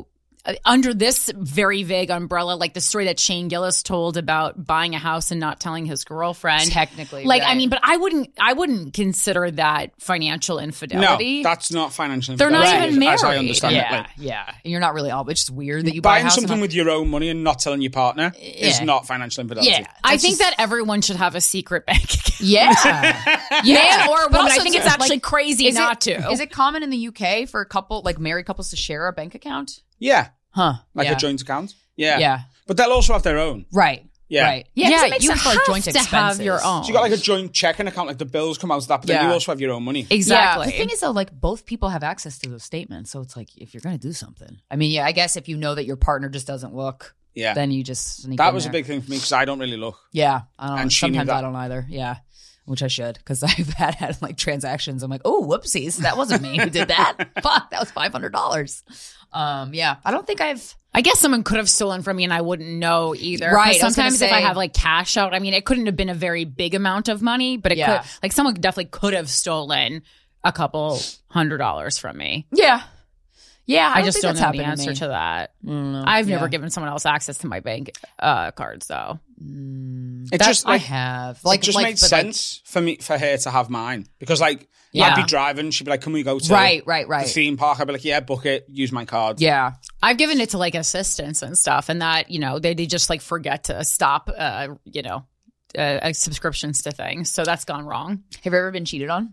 under this very vague umbrella, like the story that Shane Gillis told about buying a house and not telling his girlfriend. Technically, like right. I mean, but I wouldn't, I wouldn't consider that financial infidelity. No, that's not financial They're infidelity. not even married. As I understand yeah, it. Like, yeah. And you're not really all. It's just weird that you buy a buying house something and with your own money and not telling your partner is Yeah. not financial infidelity. Yeah, I That's think just- that everyone should have a secret bank account. Yeah, Man or But woman. also I think it's too, actually like, crazy is not it, to. Is it common in the U K for a couple, like married couples, to share a bank account? Yeah. Huh. Like yeah. a joint account. Yeah. Yeah. But they'll also have their own. Right. Yeah. Right. Yeah. 'cause Yeah, it makes you sense for like have joint to expenses. have your own. So you got like a joint checking account, like the bills come out of that, but then Yeah. you also have your own money. Exactly. Yeah, the thing is though, like both people have access to those statements, so it's like if you're gonna do something, I mean, yeah, I guess if you know that your partner just doesn't look, Yeah. then you just sneak That in was there. a big thing for me because I don't really look. Yeah, I don't. And she knew Sometimes that. I don't either. Yeah, which I should because I've had, had like transactions. I'm like, oh, whoopsies, that wasn't me who did that. Fuck, that was five hundred dollars. Um, yeah, I don't think I've. I guess someone could have stolen from me and I wouldn't know either. Right, 'Cause I was gonna sometimes if I say- have like cash out, I mean, it couldn't have been a very big amount of money, but it Yeah. could, like someone definitely could have stolen a couple hundred dollars from me. Yeah, yeah, I, I, don't just think don't that's know the happened to answer me. to, that. Mm, I've never yeah. given someone else access to my bank uh, cards though. It That just I like, have. Like, it just like, made but, like- sense for me for her to have mine because like Yeah. I'd be driving, she'd be like, "Can we go to Right, right, right. the theme park?" I'd be like, "Yeah, book it. Use my card." Yeah. I've given it to like assistants and stuff, and that, you know, they, they just like forget to stop, uh, you know, uh, subscriptions to things. So that's gone wrong. Have you ever been cheated on?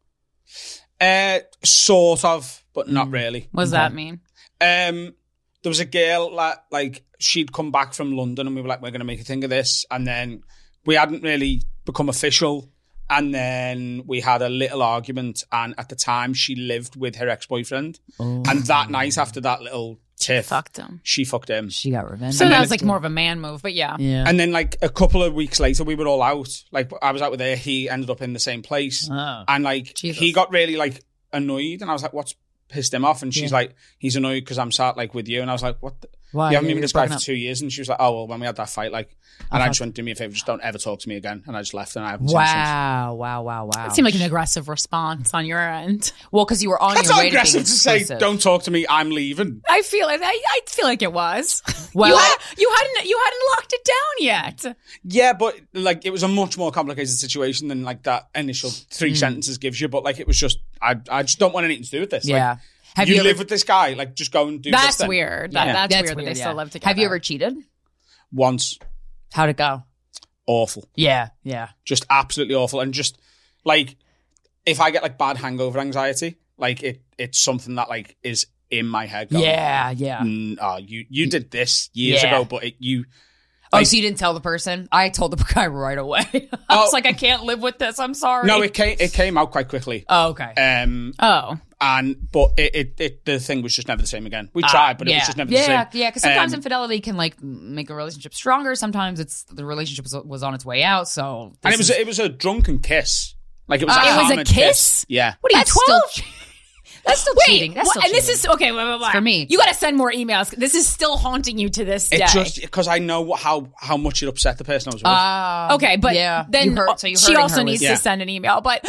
Uh, sort of, but not really. What does that mean? Um, there was a girl that like she'd come back from London, and we were like, "We're going to make a thing of this," and then we hadn't really become official. And then we had a little argument, and at the time she lived with her ex-boyfriend. Oh. And that night after that little tiff, fucked him. she fucked him. She got revenge. So And that then was it- like more of a man move, but yeah. Yeah. And then like a couple of weeks later, we were all out. Like I was out with her, he ended up in the same place. Oh. And like Jesus. he got really like annoyed, and I was like, "What's pissed him off?" And she's Yeah. like, "He's annoyed because I'm sat like with you." And I was like, "What? The- Why? You haven't Yeah, been with you're this guy broken for up. two years?" And she was like, "Oh well, when we had that fight, like," and I fuck. just went, "Do me a favor, just don't ever talk to me again." And I just left, and I haven't seen her since. Wow, wow, wow, wow. It seemed like an aggressive response on your end. Well, because you were on That's your not way to being aggressive to say, exclusive. "Don't talk to me, I'm leaving." I feel like I, I feel like it was. Well, you, had, you hadn't you hadn't locked it down yet. Yeah, but like it was a much more complicated situation than like that initial three Mm. sentences gives you. But like it was just, I, I just don't want anything to do with this. Yeah. Like, Have you, you ever- live with this guy, like just go and do this. That's then. weird. Yeah. That, that's, That's weird, that weird, they yeah. still live together. Have you ever cheated? Once, How'd it go? awful, Yeah, yeah. just absolutely awful, and just like if I get like bad hangover anxiety, like it, it's something that like is in my head. Going, Yeah, yeah. "Mm, oh, you you did this years Yeah. ago, but it, you. Oh, like- so you didn't tell the person? I told the guy right away. I Oh. was like, I can't live with this. I'm sorry. No, it came it came out quite quickly. Oh, okay. Um, Oh. and but it, it, it the thing was just never the same again. We Ah, tried, but it yeah. was just never yeah, the same. Yeah, because sometimes Um, infidelity can like make a relationship stronger. Sometimes it's the relationship was, was on its way out. So and this it was is- a, it was a drunken kiss. Like it was. Ah. a It was a hammered kiss? Yeah. What are you, That's twelve? still- that's still Wait, cheating. That's what- still and this cheating. is okay. Wait, wait, wait. For me. You got to send more emails. This is still haunting you to this day. It just because I know what, how how much it upset the person I was with. Uh, Okay, but yeah, then you hurt, so you she hurting also her needs was- Yeah. to send an email. But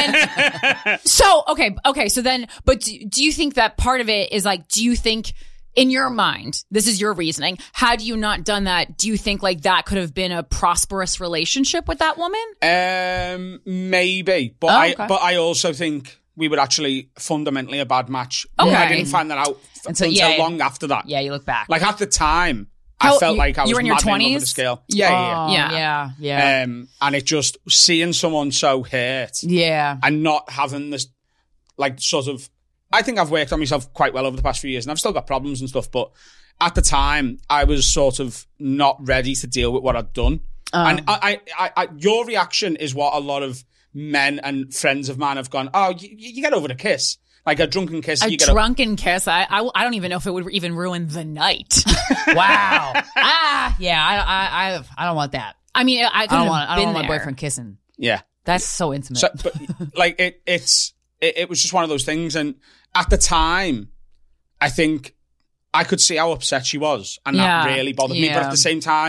then, so okay, okay. So then, but do, do you think that part of it is like? Do you think in your mind, this is your reasoning? Had you not done that, do you think like that could have been a prosperous relationship with that woman? Um, maybe, but Oh, I okay. but I also think we were actually fundamentally a bad match. Okay. I didn't find that out f- Until- until yeah. long after that. Yeah, you look back. Like at the time, How- I felt you- like I you was were in your madly in love with twenties? the scale. Yeah, yeah, Oh, Yeah. yeah, yeah. yeah, Um, and it just seeing someone so hurt yeah. and not having this, like, sort of. I think I've worked on myself quite well over the past few years, and I've still got problems and stuff. But at the time, I was sort of not ready to deal with what I'd done. Oh. And I, I, I, I, your reaction is what a lot of men and friends of mine have gone. Oh, you, you get over the kiss, like a drunken kiss. A you get over- drunken kiss. I, I I don't even know if it would even ruin the night. Wow. ah, yeah. I, I, I, I don't want that. I mean, I, I could don't have want. I been don't want my there. boyfriend kissing. Yeah. That's so intimate. So, but like it, it's it, it was just one of those things, and at the time, I think I could see how upset she was, and Yeah. that really bothered me. But Yeah. at the same time,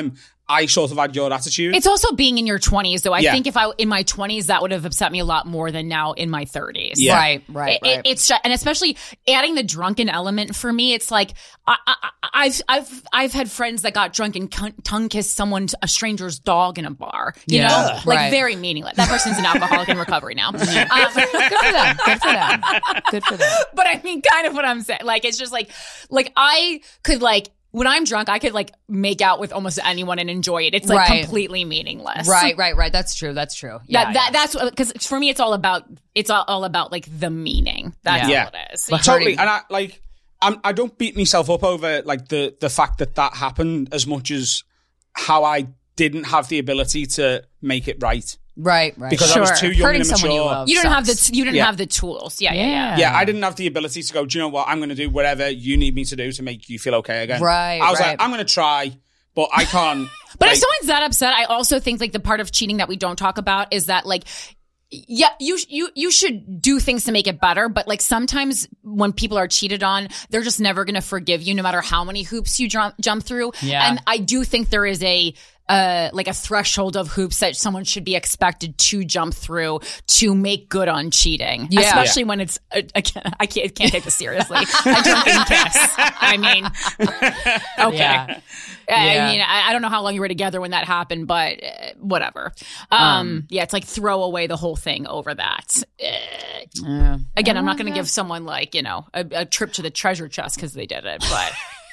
I sort of had your attitude. It's also being in your twenties, though. I Yeah. think if I in my twenties, that would have upset me a lot more than now in my thirties. Yeah. Right, right, It- right. it- it's just, and especially adding the drunken element for me. It's like I, I, I've I've I've had friends that got drunk and con- tongue kissed someone, a stranger's dog in a bar. You Yeah, know, like right. very meaningless. That person's an alcoholic in recovery now. Um, Good for them. Good for them. Good for them. but I mean, kind of what I'm saying. Like, it's just like, like I could like, when I'm drunk, I could like make out with almost anyone and enjoy it. It's like Right. completely meaningless. Right, right, right. That's true. That's true. Yeah, that, that that's because for me, it's all about it's all, all about like the meaning. That's yeah, all it is. totally. And I like, I'm, I don't beat myself up over like the the fact that that happened as much as how I didn't have the ability to make it right. Right, right. Because I was too young Hurting and someone you immature. love You didn't have the sucks. t- you didn't Yeah. have the tools. Yeah, yeah, yeah. Yeah, I didn't have the ability to go, do you know what? I'm going to do whatever you need me to do to make you feel okay again. Right, I was right. like, I'm going to try, but I can't. But like, if someone's that upset, I also think like the part of cheating that we don't talk about is that like, yeah, you you you should do things to make it better. But like sometimes when people are cheated on, they're just never going to forgive you, no matter how many hoops you jump jump through. Yeah. And I do think there is a. Uh, like a threshold of hoops that someone should be expected to jump through to make good on cheating, Yeah. especially when it's uh, again, I can't can't take this seriously. A drunken kiss. I mean, okay. Yeah. I Yeah. mean, I, I don't know how long you were together when that happened, but uh, whatever. Um, Um, yeah, it's like throw away the whole thing over that. Uh, Yeah. Again, I'm not going to give someone like you know a, a trip to the treasure chest because they did it, but.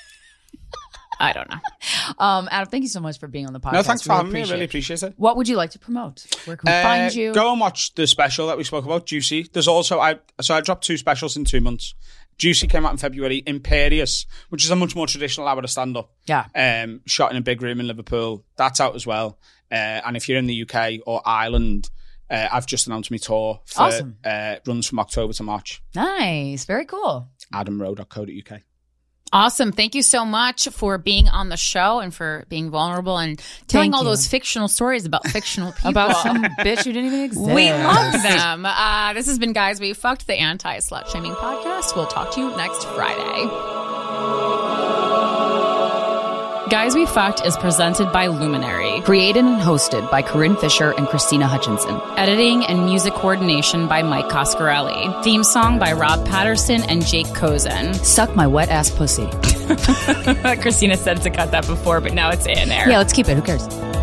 I don't know. Um, Adam, thank you so much for being on the podcast. No, thanks for Really having me. I really appreciate appreciate it. What would you like to promote? Where can we Uh, find you? Go and watch the special that we spoke about, Juicy. There's also I so I dropped two specials in two months. Juicy came out in February. Imperious, which is a much more traditional hour of stand up. Yeah. Um, shot in a big room in Liverpool. That's out as well. Uh, and if you're in the U K or Ireland, uh, I've just announced my tour. For, Awesome. Uh, runs from October to March. Nice. Very cool. adam rowe dot co dot U K. Awesome. Thank you so much for being on the show and for being vulnerable and telling Thank all you. those fictional stories about fictional people. About some bitch who didn't even exist. We love them. Uh, this has been Guys We Fucked, the anti-slut shaming podcast. We'll talk to you next Friday. Guys We Fucked is presented by Luminary. Created and hosted by Corinne Fisher and Christina Hutchinson. Editing and music coordination by Mike Coscarelli. Theme song by Rob Patterson and Jake Kozen. Suck my wet ass pussy. Christina said to cut that before, but now it's in there. Yeah, let's keep it. Who cares?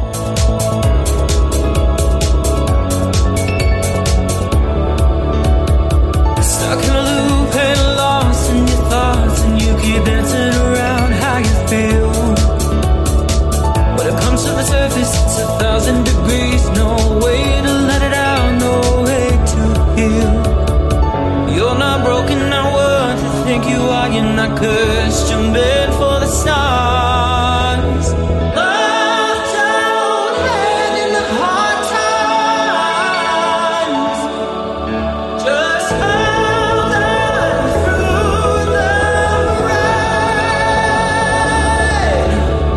Stuck in a loop and lost in your thoughts, and you keep dancing around how you feel. When it comes to the surface, it's a thousand degrees. No way to let it out, no way to heal. You're not broken, not worth to think you are. You're not cursed, you're meant for the stars. Locked out hand in the hard times. Just hold on through the ride.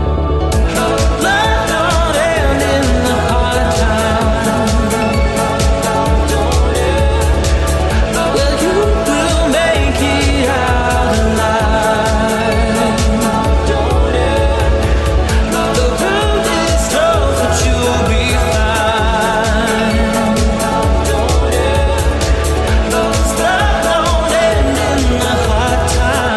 Left on hand in the hard times. Well, you will make it out alive. The road is tough, but you'll be fine. Stuck on end in the hard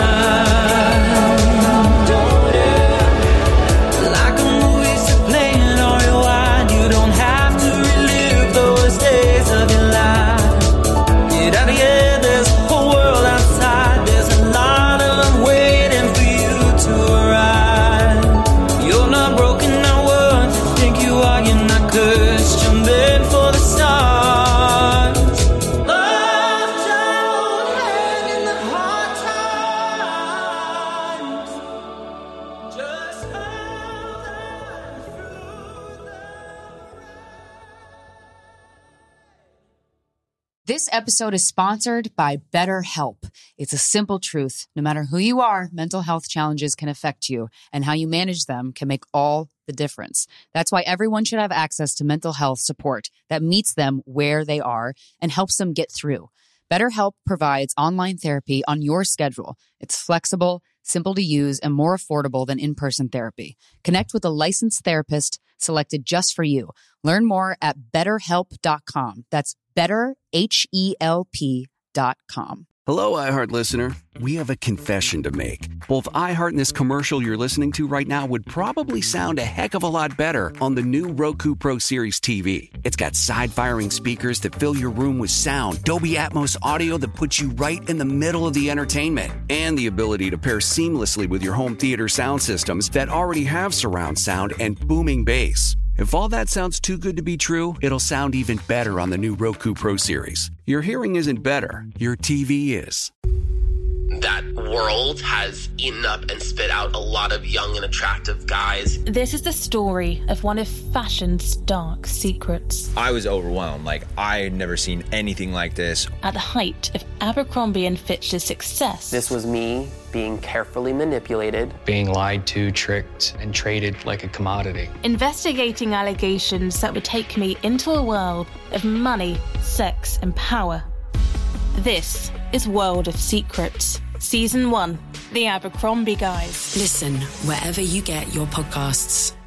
time. Like a movie still playing on rewind. You don't have to relive those days of your life. Get out of here, there's a whole world outside. There's a lot of waiting for you to arrive. You're not broken, not worth to think you are. You're not cursed, you're meant for the stars. Locked out hand in the hard times. Just hold on through the This episode is sponsored by BetterHelp. It's a simple truth. No matter who you are, mental health challenges can affect you, and how you manage them can make all the difference. That's why everyone should have access to mental health support that meets them where they are and helps them get through. BetterHelp provides online therapy on your schedule. It's flexible, simple to use, and more affordable than in-person therapy. Connect with a licensed therapist selected just for you. Learn more at better help dot com. That's better, H E L P dot com. Hello, iHeart listener. We have a confession to make. Both iHeart and this commercial you're listening to right now would probably sound a heck of a lot better on the new Roku Pro Series T V. It's got side-firing speakers that fill your room with sound, Dolby Atmos audio that puts you right in the middle of the entertainment, and the ability to pair seamlessly with your home theater sound systems that already have surround sound and booming bass. If all that sounds too good to be true, it'll sound even better on the new Roku Pro Series. Your hearing isn't better, your T V is. That world has eaten up and spit out a lot of young and attractive guys. This is the story of one of fashion's dark secrets. I was overwhelmed. Like, I had never seen anything like this. At the height of Abercrombie and Fitch's success, This was me being carefully manipulated. Being lied to, tricked, and traded like a commodity. investigating allegations that would take me into a world of money, sex, and power. This is World of Secrets, Season one, The Abercrombie Guys. Listen wherever you get your podcasts.